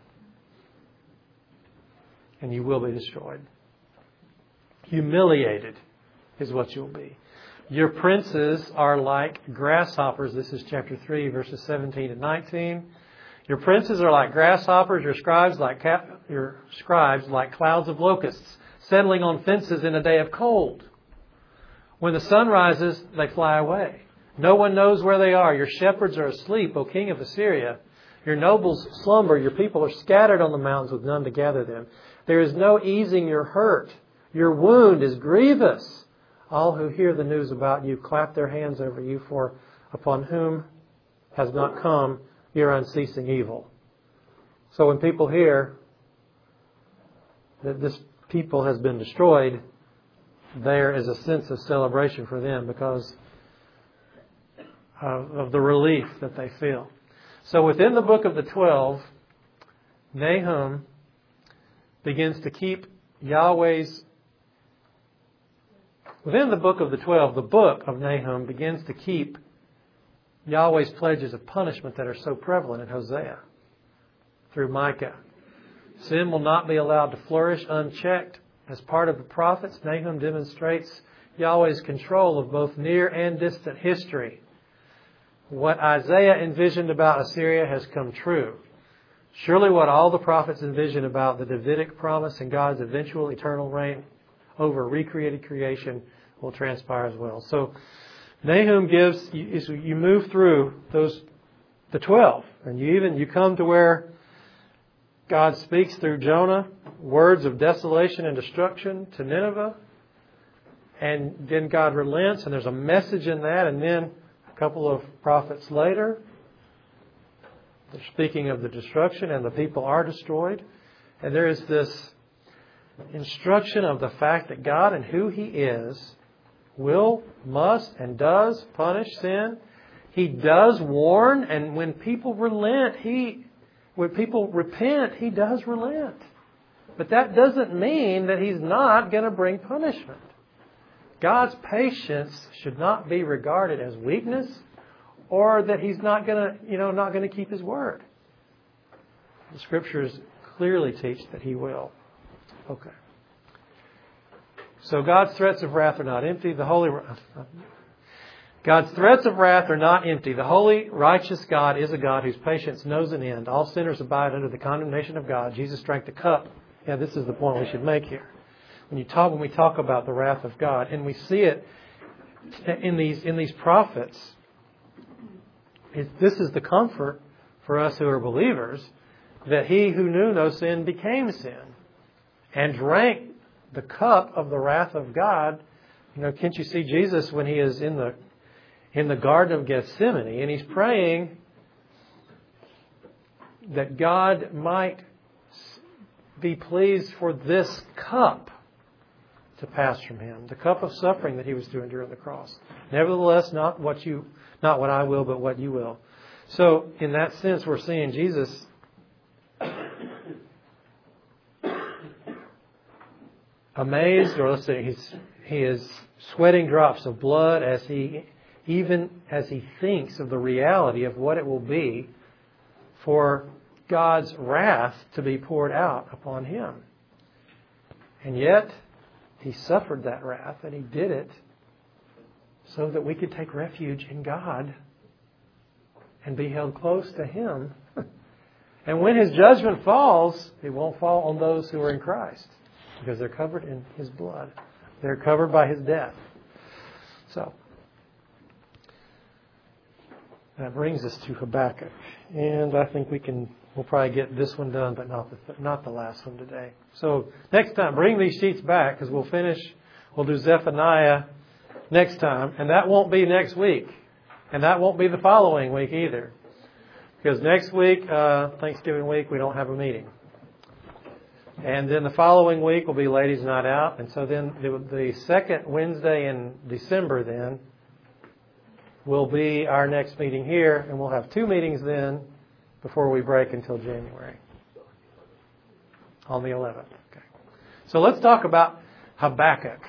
Speaker 1: And you will be destroyed. Humiliated is what you'll be. Your princes are like grasshoppers. This is chapter three, verses seventeen and nineteen. Your princes are like grasshoppers. Your scribes like ca- your scribes like clouds of locusts, settling on fences in a day of cold. When the sun rises, they fly away. No one knows where they are. Your shepherds are asleep, O king of Assyria. Your nobles slumber. Your people are scattered on the mountains with none to gather them. There is no easing your hurt. Your wound is grievous. All who hear the news about you clap their hands over you, for upon whom has not come your unceasing evil. So when people hear that this people has been destroyed, there is a sense of celebration for them because of, of the relief that they feel. So within the book of the twelve, Nahum begins to keep Yahweh's... Within the book of the twelve, the book of Nahum begins to keep Yahweh's pledges of punishment that are so prevalent in Hosea through Micah. Sin will not be allowed to flourish unchecked. As part of the prophets, Nahum demonstrates Yahweh's control of both near and distant history. What Isaiah envisioned about Assyria has come true. Surely what all the prophets envisioned about the Davidic promise and God's eventual eternal reign over recreated creation will transpire as well. So Nahum gives, you, you move through those, the twelve, and you even, you come to where God speaks through Jonah, words of desolation and destruction to Nineveh, and then God relents, and there's a message in that, and then a couple of prophets later, they're speaking of the destruction, and the people are destroyed, and there is this instruction of the fact that God and who He is will, must, and does punish sin. He does warn, and when people relent, He, when people repent, He does relent. But that doesn't mean that He's not going to bring punishment. God's patience should not be regarded as weakness, or that He's not going to, you know, not going to keep His word. The Scriptures clearly teach that He will. Okay. So God's threats of wrath are not empty. The holy God's threats of wrath are not empty. The holy, righteous God is a God whose patience knows an end. All sinners abide under the condemnation of God. Jesus drank the cup. Yeah, this is the point we should make here. When you talk, when we talk about the wrath of God, and we see it in these in these prophets, it, this is the comfort for us who are believers, that He who knew no sin became sin and drank the cup of the wrath of God. You know, can't you see Jesus when He is in the in the Garden of Gethsemane, and He's praying that God might be pleased for this cup to pass from Him, the cup of suffering that He was to endure on the cross. Nevertheless, not what you, not what I will, but what you will. So, in that sense, we're seeing Jesus amazed, or let's say he's he is sweating drops of blood as he even as he thinks of the reality of what it will be for God's wrath to be poured out upon Him. And yet, He suffered that wrath, and He did it so that we could take refuge in God and be held close to Him. And when His judgment falls, it won't fall on those who are in Christ, because they're covered in His blood. They're covered by His death. So, that brings us to Habakkuk. And I think we can, we'll probably get this one done, but not the, not the last one today. So, next time, bring these sheets back, because we'll finish, we'll do Zephaniah next time. And that won't be next week. And that won't be the following week either. Because next week, uh, Thanksgiving week, we don't have a meeting. And then the following week will be Ladies' Night Out. And so then the, the second Wednesday in December then will be our next meeting here. And we'll have two meetings then before we break until January. On the eleventh. Okay. So let's talk about Habakkuk.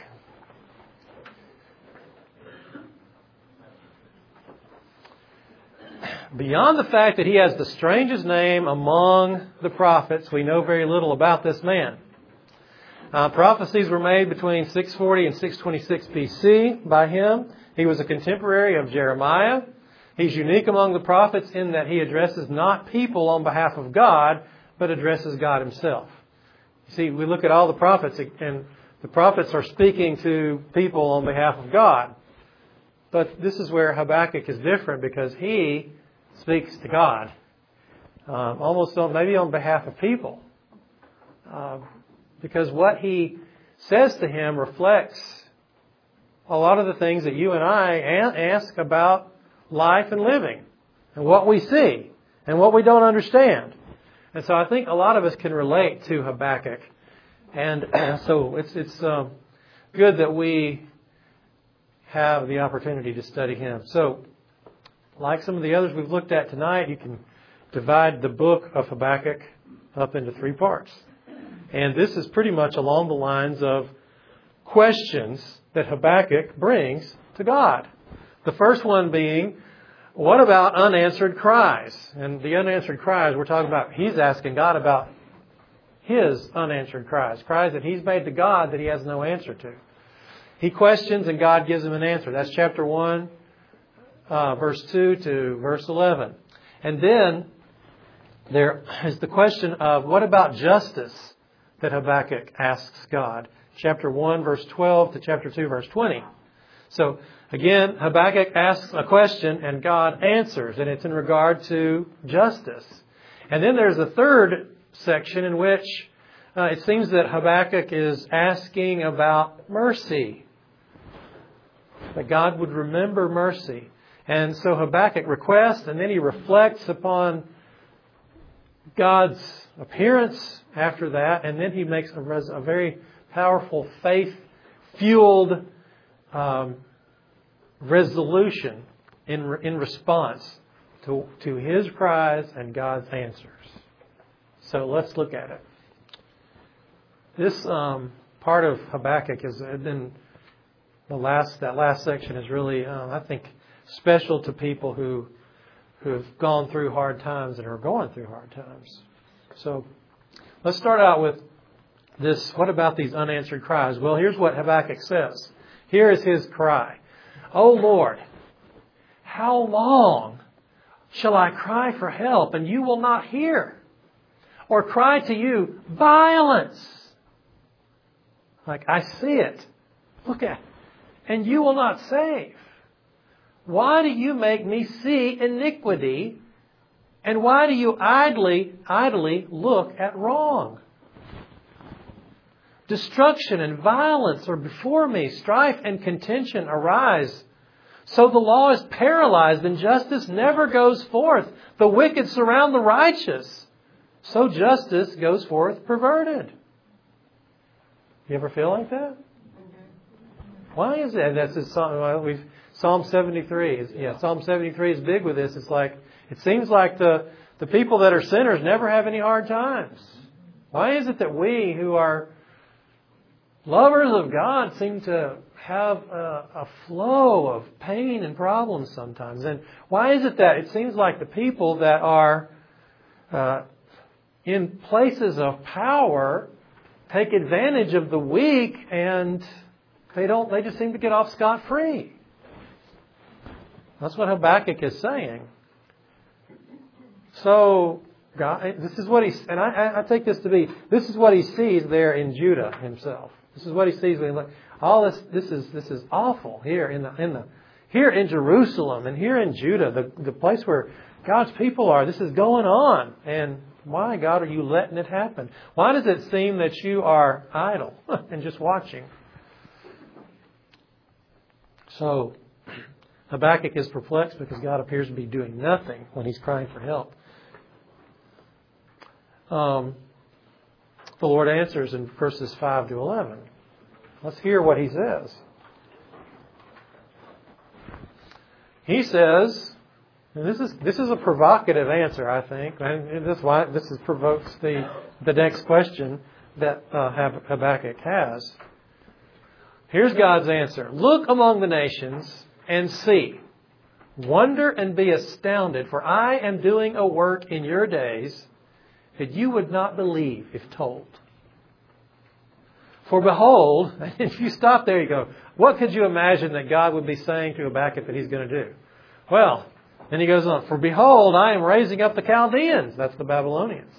Speaker 1: Beyond the fact that he has the strangest name among the prophets, we know very little about this man. Uh, prophecies were made between six forty and six twenty-six B C by him. He was a contemporary of Jeremiah. He's unique among the prophets in that he addresses not people on behalf of God, but addresses God Himself. You see, we look at all the prophets, and the prophets are speaking to people on behalf of God. But this is where Habakkuk is different, because he speaks to God, um, almost on, maybe on behalf of people. Uh, because what he says to him reflects a lot of the things that you and I ask about life and living, and what we see, and what we don't understand. And so I think a lot of us can relate to Habakkuk. And so it's, it's um, good that we have the opportunity to study him. So, like some of the others we've looked at tonight, you can divide the book of Habakkuk up into three parts. And this is pretty much along the lines of questions that Habakkuk brings to God. The first one being, what about unanswered cries? And the unanswered cries, we're talking about, he's asking God about his unanswered cries. Cries that he's made to God that he has no answer to. He questions and God gives him an answer. That's chapter one, uh, verse two to verse eleven. And then there is the question of what about justice that Habakkuk asks God. Chapter one, verse twelve to chapter two, verse twenty. So again, Habakkuk asks a question and God answers. And it's in regard to justice. And then there's a third section in which uh, it seems that Habakkuk is asking about mercy. That God would remember mercy. And so Habakkuk requests and then he reflects upon God's appearance after that. And then he makes a, res- a very powerful faith-fueled um, resolution in, re- in response to, to his cries and God's answers. So let's look at it. This um, part of Habakkuk has been the last. That last section is really, uh, I think, special to people who who have gone through hard times and are going through hard times. So let's start out with this. What about these unanswered cries? Well, here's what Habakkuk says. Here is his cry: "O Lord, how long shall I cry for help and you will not hear? Or cry to you, violence. Like, I see it. Look at it. And you will not save. Why do you make me see iniquity? And why do you idly, idly look at wrong? Destruction and violence are before me. Strife and contention arise. So the law is paralyzed and justice never goes forth. The wicked surround the righteous. So justice goes forth perverted." You ever feel like that? Why is that? That's a Psalm, well, we've, Psalm seventy-three. Is, yeah, Psalm seventy-three is big with this. It's like it seems like the the people that are sinners never have any hard times. Why is it that we who are lovers of God seem to have a, a flow of pain and problems sometimes? And why is it that it seems like the people that are uh, in places of power take advantage of the weak and they don't, they just seem to get off scot-free? That's what Habakkuk is saying. So, God, this is what he, and I, I take this to be, this is what he sees there in Judah himself. This is what he sees when he looks. All this, this is, this is awful here in the, in the, here in Jerusalem and here in Judah, the, the place where God's people are. This is going on. And why, God, are you letting it happen? Why does it seem that you are idle and just watching? So, Habakkuk is perplexed because God appears to be doing nothing when he's crying for help. Um, the Lord answers in verses five to eleven. Let's hear what he says. He says, and this is this is a provocative answer, I think. And this why this is provokes the the next question that uh, Habakkuk has. Here's God's answer: "Look among the nations and see. Wonder and be astounded, for I am doing a work in your days that you would not believe if told. For behold," if you stop there, you go, what could you imagine that God would be saying to Habakkuk that he's going to do? Well, then he goes on, "For behold, I am raising up the Chaldeans." That's the Babylonians.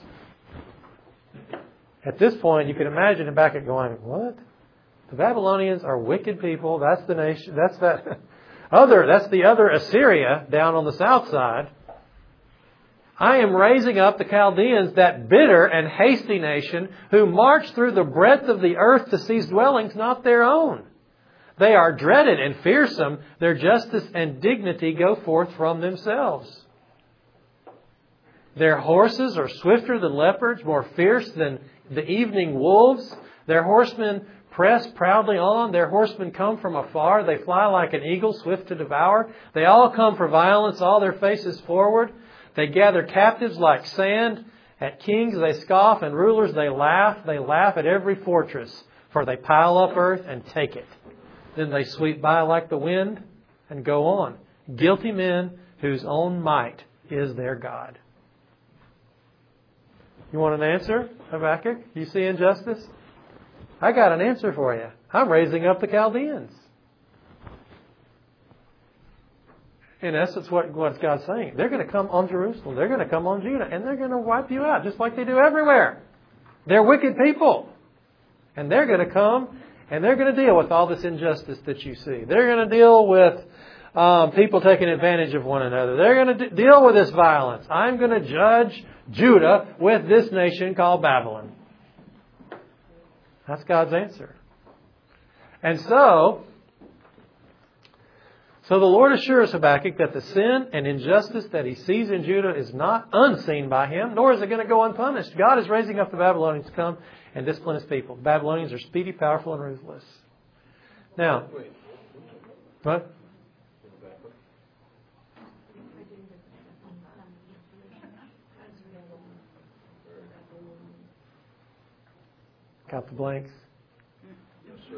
Speaker 1: At this point, you can imagine Habakkuk going, what? The Babylonians are wicked people. That's the nation. That's that other. That's the other Assyria down on the south side. "I am raising up the Chaldeans, that bitter and hasty nation, who march through the breadth of the earth to seize dwellings not their own. They are dreaded and fearsome. Their justice and dignity go forth from themselves. Their horses are swifter than leopards, more fierce than the evening wolves. Their horsemen press proudly on. Their horsemen come from afar. They fly like an eagle, swift to devour. They all come for violence, all their faces forward. They gather captives like sand. At kings they scoff, and rulers they laugh. They laugh at every fortress, for they pile up earth and take it. Then they sweep by like the wind and go on. Guilty men whose own might is their God. You want an answer, Habakkuk? You see injustice? I got an answer for you. I'm raising up the Chaldeans. In essence, what, what's God saying? They're going to come on Jerusalem. They're going to come on Judah. And they're going to wipe you out, just like they do everywhere. They're wicked people. And they're going to come and they're going to deal with all this injustice that you see. They're going to deal with um, people taking advantage of one another. They're going to d- deal with this violence. I'm going to judge Judah with this nation called Babylon. That's God's answer. And so, so the Lord assures Habakkuk that the sin and injustice that he sees in Judah is not unseen by him, nor is it going to go unpunished. God is raising up the Babylonians to come and discipline his people. The Babylonians are speedy, powerful, and ruthless. Now, what? Got the blanks?
Speaker 2: Yes, sir.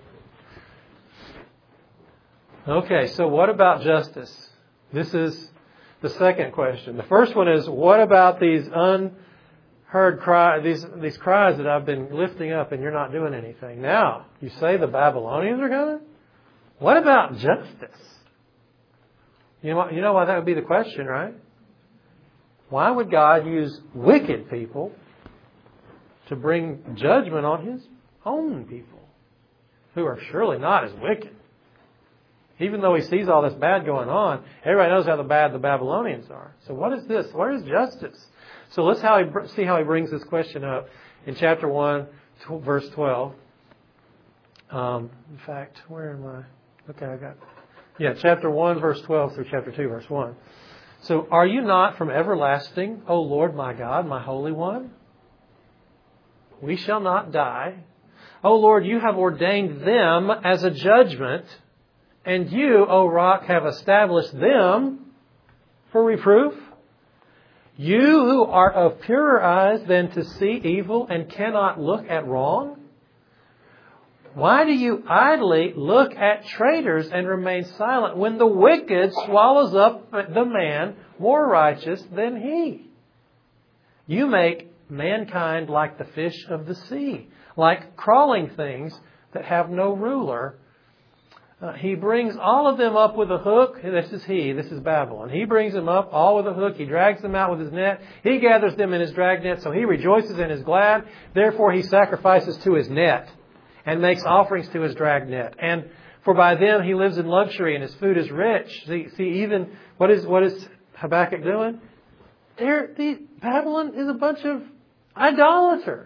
Speaker 1: Okay, so what about justice? This is the second question. The first one is, what about these unheard cries, these these cries that I've been lifting up and you're not doing anything? Now, you say the Babylonians are coming? What about justice? You know, you know why that would be the question, right? Why would God use wicked people to bring judgment on His own people, who are surely not as wicked? Even though He sees all this bad going on, everybody knows how the bad the Babylonians are. So what is this? Where is justice? So let's how he, see how he brings this question up in chapter one, verse twelve. Um, in fact, where am I? Okay, I got... Yeah, chapter one, verse twelve through chapter two, verse one. So, are you not from everlasting, O Lord my God, my Holy One? We shall not die. O Lord, you have ordained them as a judgment, and you, O Rock, have established them for reproof. You who are of purer eyes than to see evil and cannot look at wrong? Why do you idly look at traitors and remain silent when the wicked swallows up the man more righteous than he? You make mankind like the fish of the sea, like crawling things that have no ruler. Uh, he brings all of them up with a hook. This is he. This is Babylon. He brings them up all with a hook. He drags them out with his net. He gathers them in his drag net. So he rejoices and is glad. Therefore he sacrifices to his net and makes offerings to his drag net. And for by them he lives in luxury and his food is rich. See, see even what is what is Habakkuk doing? There, the, Babylon is a bunch of idolaters.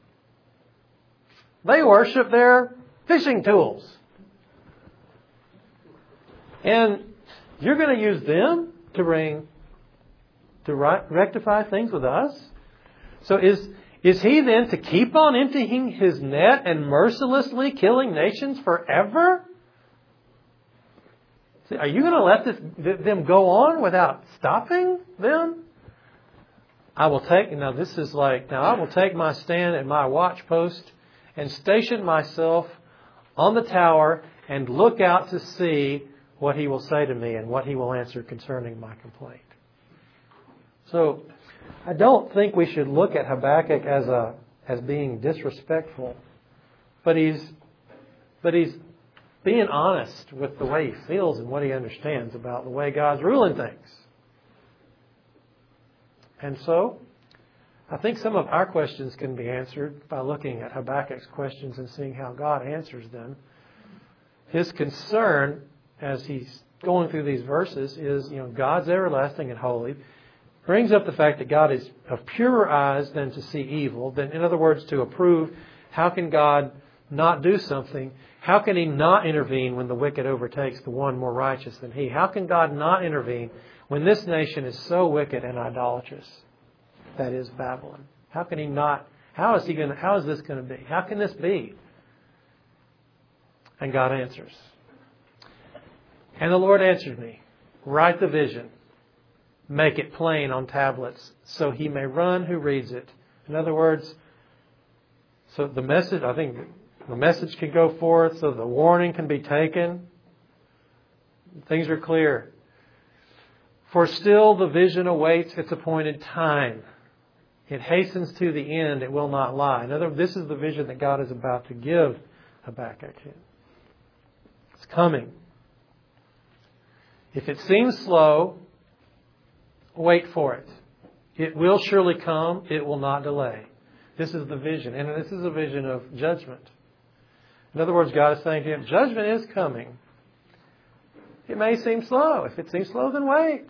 Speaker 1: They worship their fishing tools. And you're going to use them to bring, to rectify things with us? So is, is he then to keep on emptying his net and mercilessly killing nations forever? See, are you going to let this, them go on without stopping them? I will take, now this is like, now I will take my stand at my watch post and station myself on the tower and look out to see what he will say to me and what he will answer concerning my complaint. So, I don't think we should look at Habakkuk as a as being disrespectful, but he's but he's being honest with the way he feels and what he understands about the way God's ruling things. And so, I think some of our questions can be answered by looking at Habakkuk's questions and seeing how God answers them. His concern, as he's going through these verses, is, you know, God's everlasting and holy. Brings up the fact that God is of purer eyes than to see evil. Then, in other words, to approve, how can God not do something? How can He not intervene when the wicked overtakes the one more righteous than he? How can God not intervene when this nation is so wicked and idolatrous? That is Babylon. How can He not? How is He going to? How is this going to be? How can this be? And God answers. And the Lord answered me, write the vision make it plain on tablets, so he may run who reads it. In other words, so the message, I think the message can go forth, so the warning can be taken. Things are clear. For still the vision awaits its appointed time. It hastens to the end, it will not lie. In other words, this is the vision that God is about to give Habakkuk. It's coming. If it seems slow, wait for it. It will surely come. It will not delay. This is the vision. And this is a vision of judgment. In other words, God is saying to him, judgment is coming. It may seem slow. If it seems slow, then wait.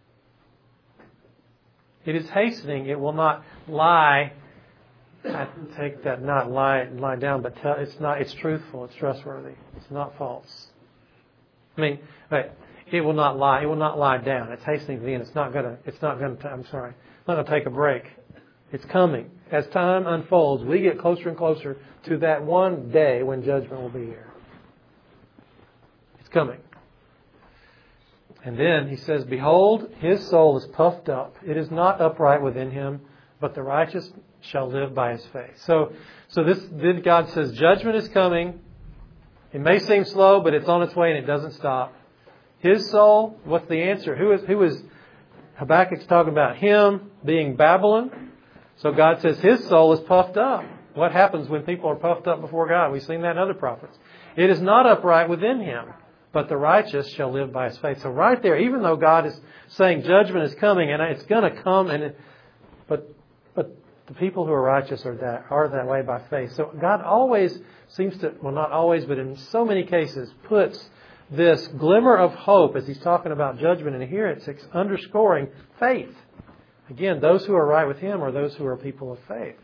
Speaker 1: It is hastening. It will not lie. I take that not lie lie down, but tell, it's not. It's truthful. It's trustworthy. It's not false. I mean, right, it will not lie. It will not lie down. It's hastening to the end. It's not gonna. It's not gonna. I'm sorry. It's not gonna take a break. It's coming. As time unfolds, we get closer and closer to that one day when judgment will be here. It's coming. And then he says, behold, his soul is puffed up. It is not upright within him, but the righteous shall live by his faith. So, so this, then God says, judgment is coming. It may seem slow, but it's on its way and it doesn't stop. His soul, what's the answer? Who is, who is Habakkuk's talking about? Him being Babylon. So God says his soul is puffed up. What happens when people are puffed up before God? We've seen that in other prophets. It is not upright within him, but the righteous shall live by his faith. So right there, even though God is saying judgment is coming and it's going to come, and it, but but the people who are righteous are that are that way by faith. So God always seems to, well, not always, but in so many cases, puts this glimmer of hope as he's talking about judgment, and here it's underscoring faith. Again, those who are right with him are those who are people of faith.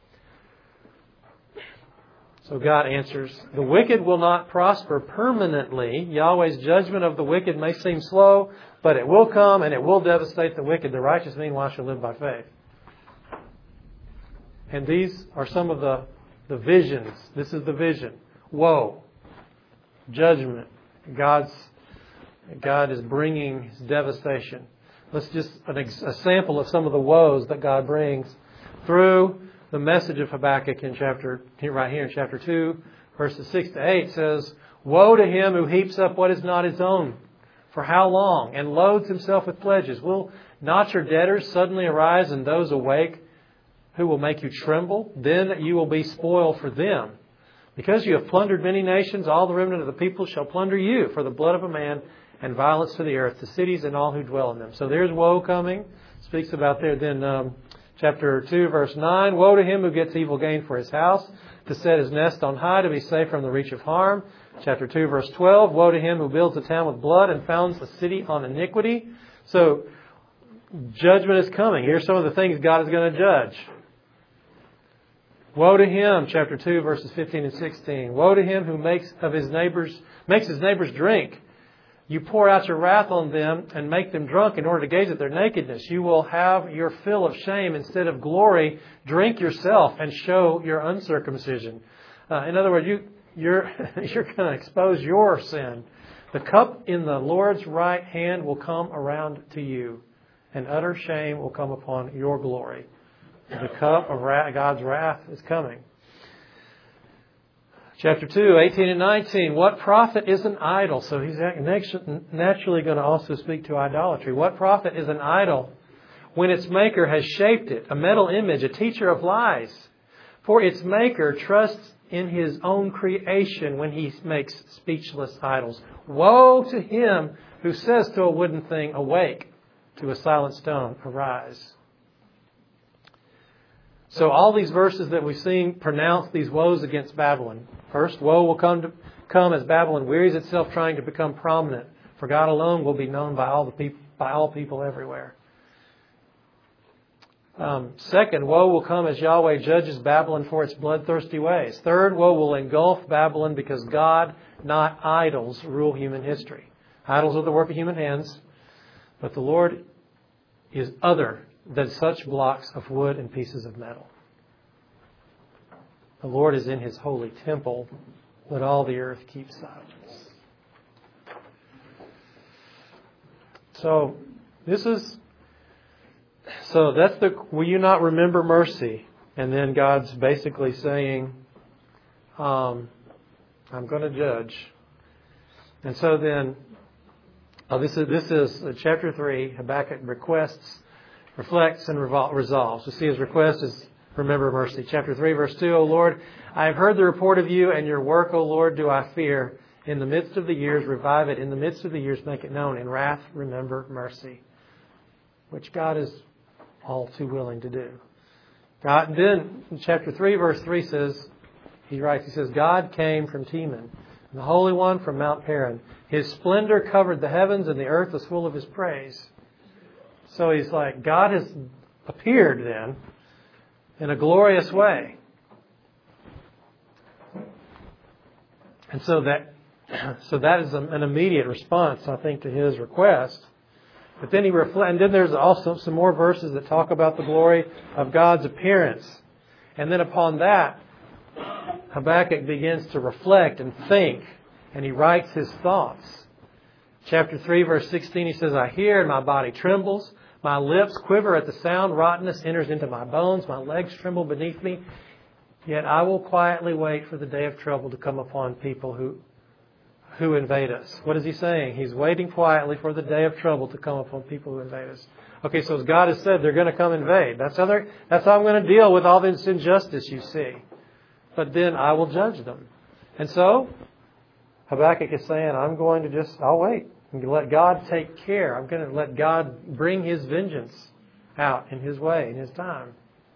Speaker 1: So God answers, the wicked will not prosper permanently. Yahweh's judgment of the wicked may seem slow, but it will come and it will devastate the wicked. The righteous, meanwhile, shall live by faith. And these are some of the, the visions. This is the vision. Woe. Judgment. God's, God is bringing his devastation. Let's just, an ex, a sample of some of the woes that God brings through the message of Habakkuk in chapter, right here in chapter two, verses six to eight says, woe to him who heaps up what is not his own. For how long? And loads himself with pledges. Will not your debtors suddenly arise and those awake who will make you tremble? Then you will be spoiled for them. Because you have plundered many nations, all the remnant of the people shall plunder you for the blood of a man and violence to the earth, the cities and all who dwell in them. So there's woe coming. Speaks about there then um, chapter two, verse nine. Woe to him who gets evil gain for his house, to set his nest on high, to be safe from the reach of harm. Chapter two, verse twelve. Woe to him who builds a town with blood and founds a city on iniquity. So judgment is coming. Here's some of the things God is going to judge. Woe to him, chapter two, verses fifteen and sixteen. Woe to him who makes of his neighbors makes his neighbors drink. You pour out your wrath on them and make them drunk in order to gaze at their nakedness. You will have your fill of shame instead of glory. Drink yourself and show your uncircumcision. Uh, in other words, you, you're you're going to expose your sin. The cup in the Lord's right hand will come around to you, and utter shame will come upon your glory. The cup of wrath, God's wrath is coming. Chapter two, eighteen and nineteen. What profit is an idol? So he's naturally going to also speak to idolatry. What profit is an idol when its maker has shaped it, a metal image, a teacher of lies? For its maker trusts in his own creation when he makes speechless idols. Woe to him who says to a wooden thing, awake, to a silent stone, arise. So all these verses that we've seen pronounce these woes against Babylon. First, woe will come to come as Babylon wearies itself trying to become prominent. For God alone will be known by all the people, by all people everywhere. Um, second, woe will come as Yahweh judges Babylon for its bloodthirsty ways. Third, woe will engulf Babylon because God, not idols, rule human history. Idols are the work of human hands, but the Lord is other than such blocks of wood and pieces of metal. The Lord is in his holy temple. Let all the earth keep silence. So, this is so that's the, will you not remember mercy? And then God's basically saying, um, I'm going to judge. And so then, oh, this is this is chapter three. Habakkuk requests, reflects, and revol- resolves. You see, his request is remember mercy. Chapter three, verse two. O Lord, I have heard the report of you, and your work, O Lord, do I fear. In the midst of the years, revive it. In the midst of the years, make it known. In wrath, remember mercy, which God is all too willing to do. God, and then in chapter three, verse three says, he writes, he says, God came from Teman, the Holy One from Mount Paran. His splendor covered the heavens, and the earth was full of His praise. So he's like, God has appeared then in a glorious way. And so that so that is an immediate response, I think, to his request. But then he reflect, and then there's also some more verses that talk about the glory of God's appearance. And then upon that, Habakkuk begins to reflect and think, and he writes his thoughts. Chapter three, verse sixteen, he says, I hear and my body trembles. My lips quiver at the sound. Rottenness enters into my bones. My legs tremble beneath me. Yet I will quietly wait for the day of trouble to come upon people who who invade us. What is he saying? He's waiting quietly for the day of trouble to come upon people who invade us. Okay, so as God has said, they're going to come invade. That's how, they're, that's how I'm going to deal with all this injustice you see. But then I will judge them. And so, Habakkuk is saying, I'm going to just, I'll wait. I'm going to let God take care. I'm going to let God bring His vengeance out in His way, in His time.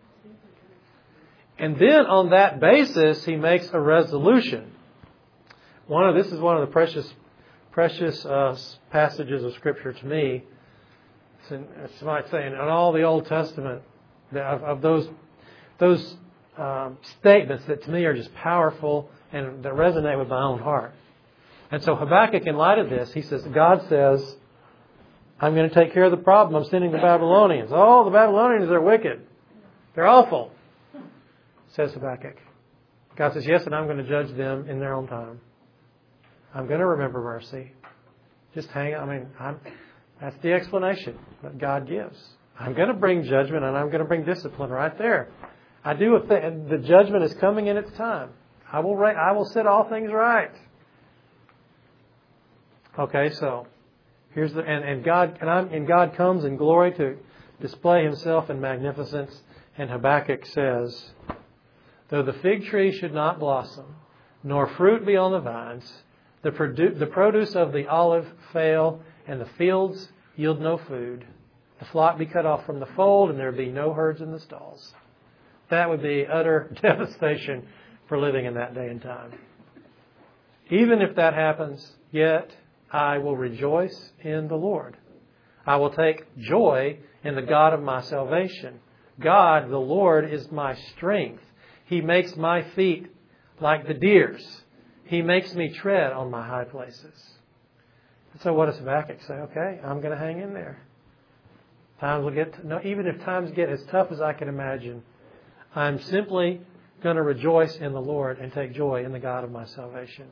Speaker 1: And then on that basis, he makes a resolution. One of this is one of the precious, precious uh, passages of Scripture to me. It's might say in all the Old Testament of, of those those um, statements that to me are just powerful and that resonate with my own heart. And so Habakkuk, in light of this, he says, God says, I'm going to take care of the problem. I'm sending the Babylonians. Oh, the Babylonians are wicked. They're awful, says Habakkuk. God says, yes, and I'm going to judge them in their own time. I'm going to remember mercy. Just hang on. I mean, I'm, that's the explanation that God gives. I'm going to bring judgment and I'm going to bring discipline right there. I do a thing. The judgment is coming in its time. I will. I will set all things right. Okay, so here's the and, and God and, I'm, and God comes in glory to display Himself in magnificence. And Habakkuk says, though the fig tree should not blossom, nor fruit be on the vines, the, produ- the produce of the olive fail, and the fields yield no food, the flock be cut off from the fold, and there be no herds in the stalls. That would be utter devastation for living in that day and time. Even if that happens, yet I will rejoice in the Lord. I will take joy in the God of my salvation. God, the Lord, is my strength. He makes my feet like the deer's. He makes me tread on my high places. And so what does Habakkuk say? Okay, I'm going to hang in there. Times will get, to, no, even if times get as tough as I can imagine, I'm simply going to rejoice in the Lord and take joy in the God of my salvation.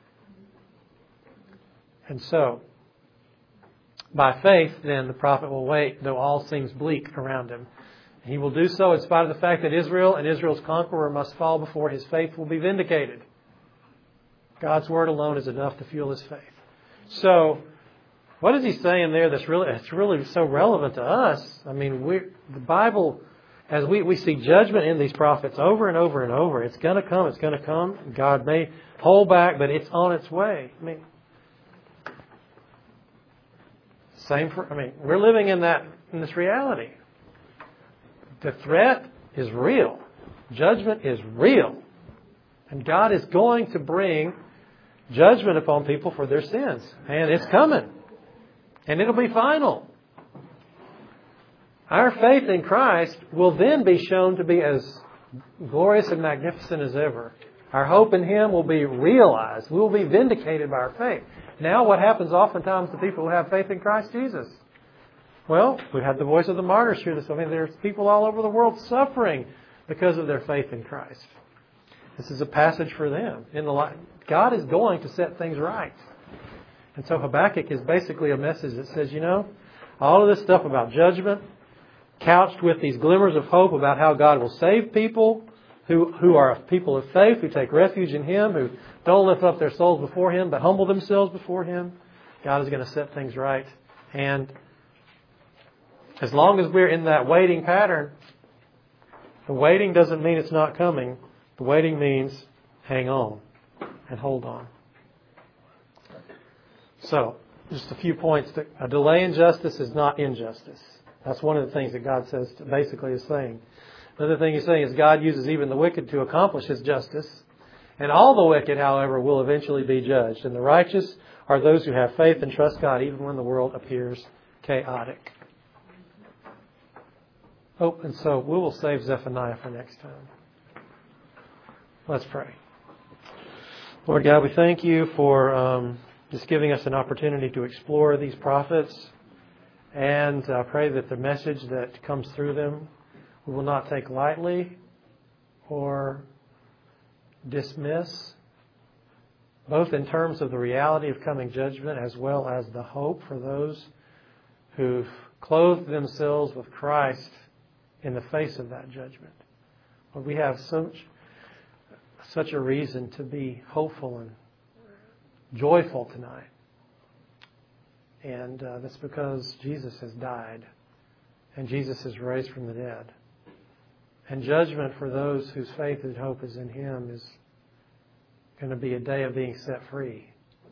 Speaker 1: And so, by faith, then, the prophet will wait, though all seems bleak around him. He will do so in spite of the fact that Israel and Israel's conqueror must fall before his faith will be vindicated. God's word alone is enough to fuel his faith. So, what is he saying there that's really, it's really so relevant to us? I mean, we the Bible, as we, we see judgment in these prophets over and over and over. It's going to come, it's going to come. God may hold back, but it's on its way. I mean, same for, I mean, we're living in that, in this reality. The threat is real. Judgment is real. And God is going to bring judgment upon people for their sins. And it's coming. And it'll be final. Our faith in Christ will then be shown to be as glorious and magnificent as ever. Our hope in Him will be realized. We will be vindicated by our faith. Now what happens oftentimes to people who have faith in Christ Jesus? Well, we had the voice of the martyrs here this I mean, there's people all over the world suffering because of their faith in Christ. This is a passage for them. In the light, God is going to set things right. And so Habakkuk is basically a message that says, you know, all of this stuff about judgment, couched with these glimmers of hope about how God will save people who, who are people of faith, who take refuge in Him, who don't lift up their souls before Him, but humble themselves before Him. God is going to set things right. And as long as we're in that waiting pattern, the waiting doesn't mean it's not coming. The waiting means hang on and hold on. So, just a few points. That a delay in justice is not injustice. That's one of the things that God says, to, basically is saying. Another thing He's saying is God uses even the wicked to accomplish His justice. And all the wicked, however, will eventually be judged. And the righteous are those who have faith and trust God even when the world appears chaotic. Oh, and so we will save Zephaniah for next time. Let's pray. Lord God, we thank You for um, just giving us an opportunity to explore these prophets. And I pray that the message that comes through them we will not take lightly or dismiss, both in terms of the reality of coming judgment as well as the hope for those who've clothed themselves with Christ in the face of that judgment. But we have such, such a reason to be hopeful and joyful tonight. And uh, that's because Jesus has died and Jesus is raised from the dead. And judgment for those whose faith and hope is in Him is going to be a day of being set free.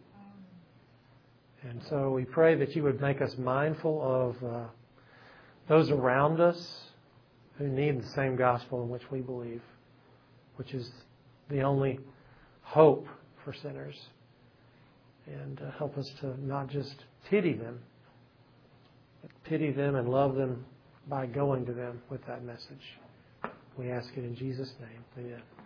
Speaker 1: And so we pray that You would make us mindful of uh, those around us who need the same gospel in which we believe, which is the only hope for sinners. And uh, help us to not just pity them, but pity them and love them by going to them with that message. We ask it in Jesus' name. Amen.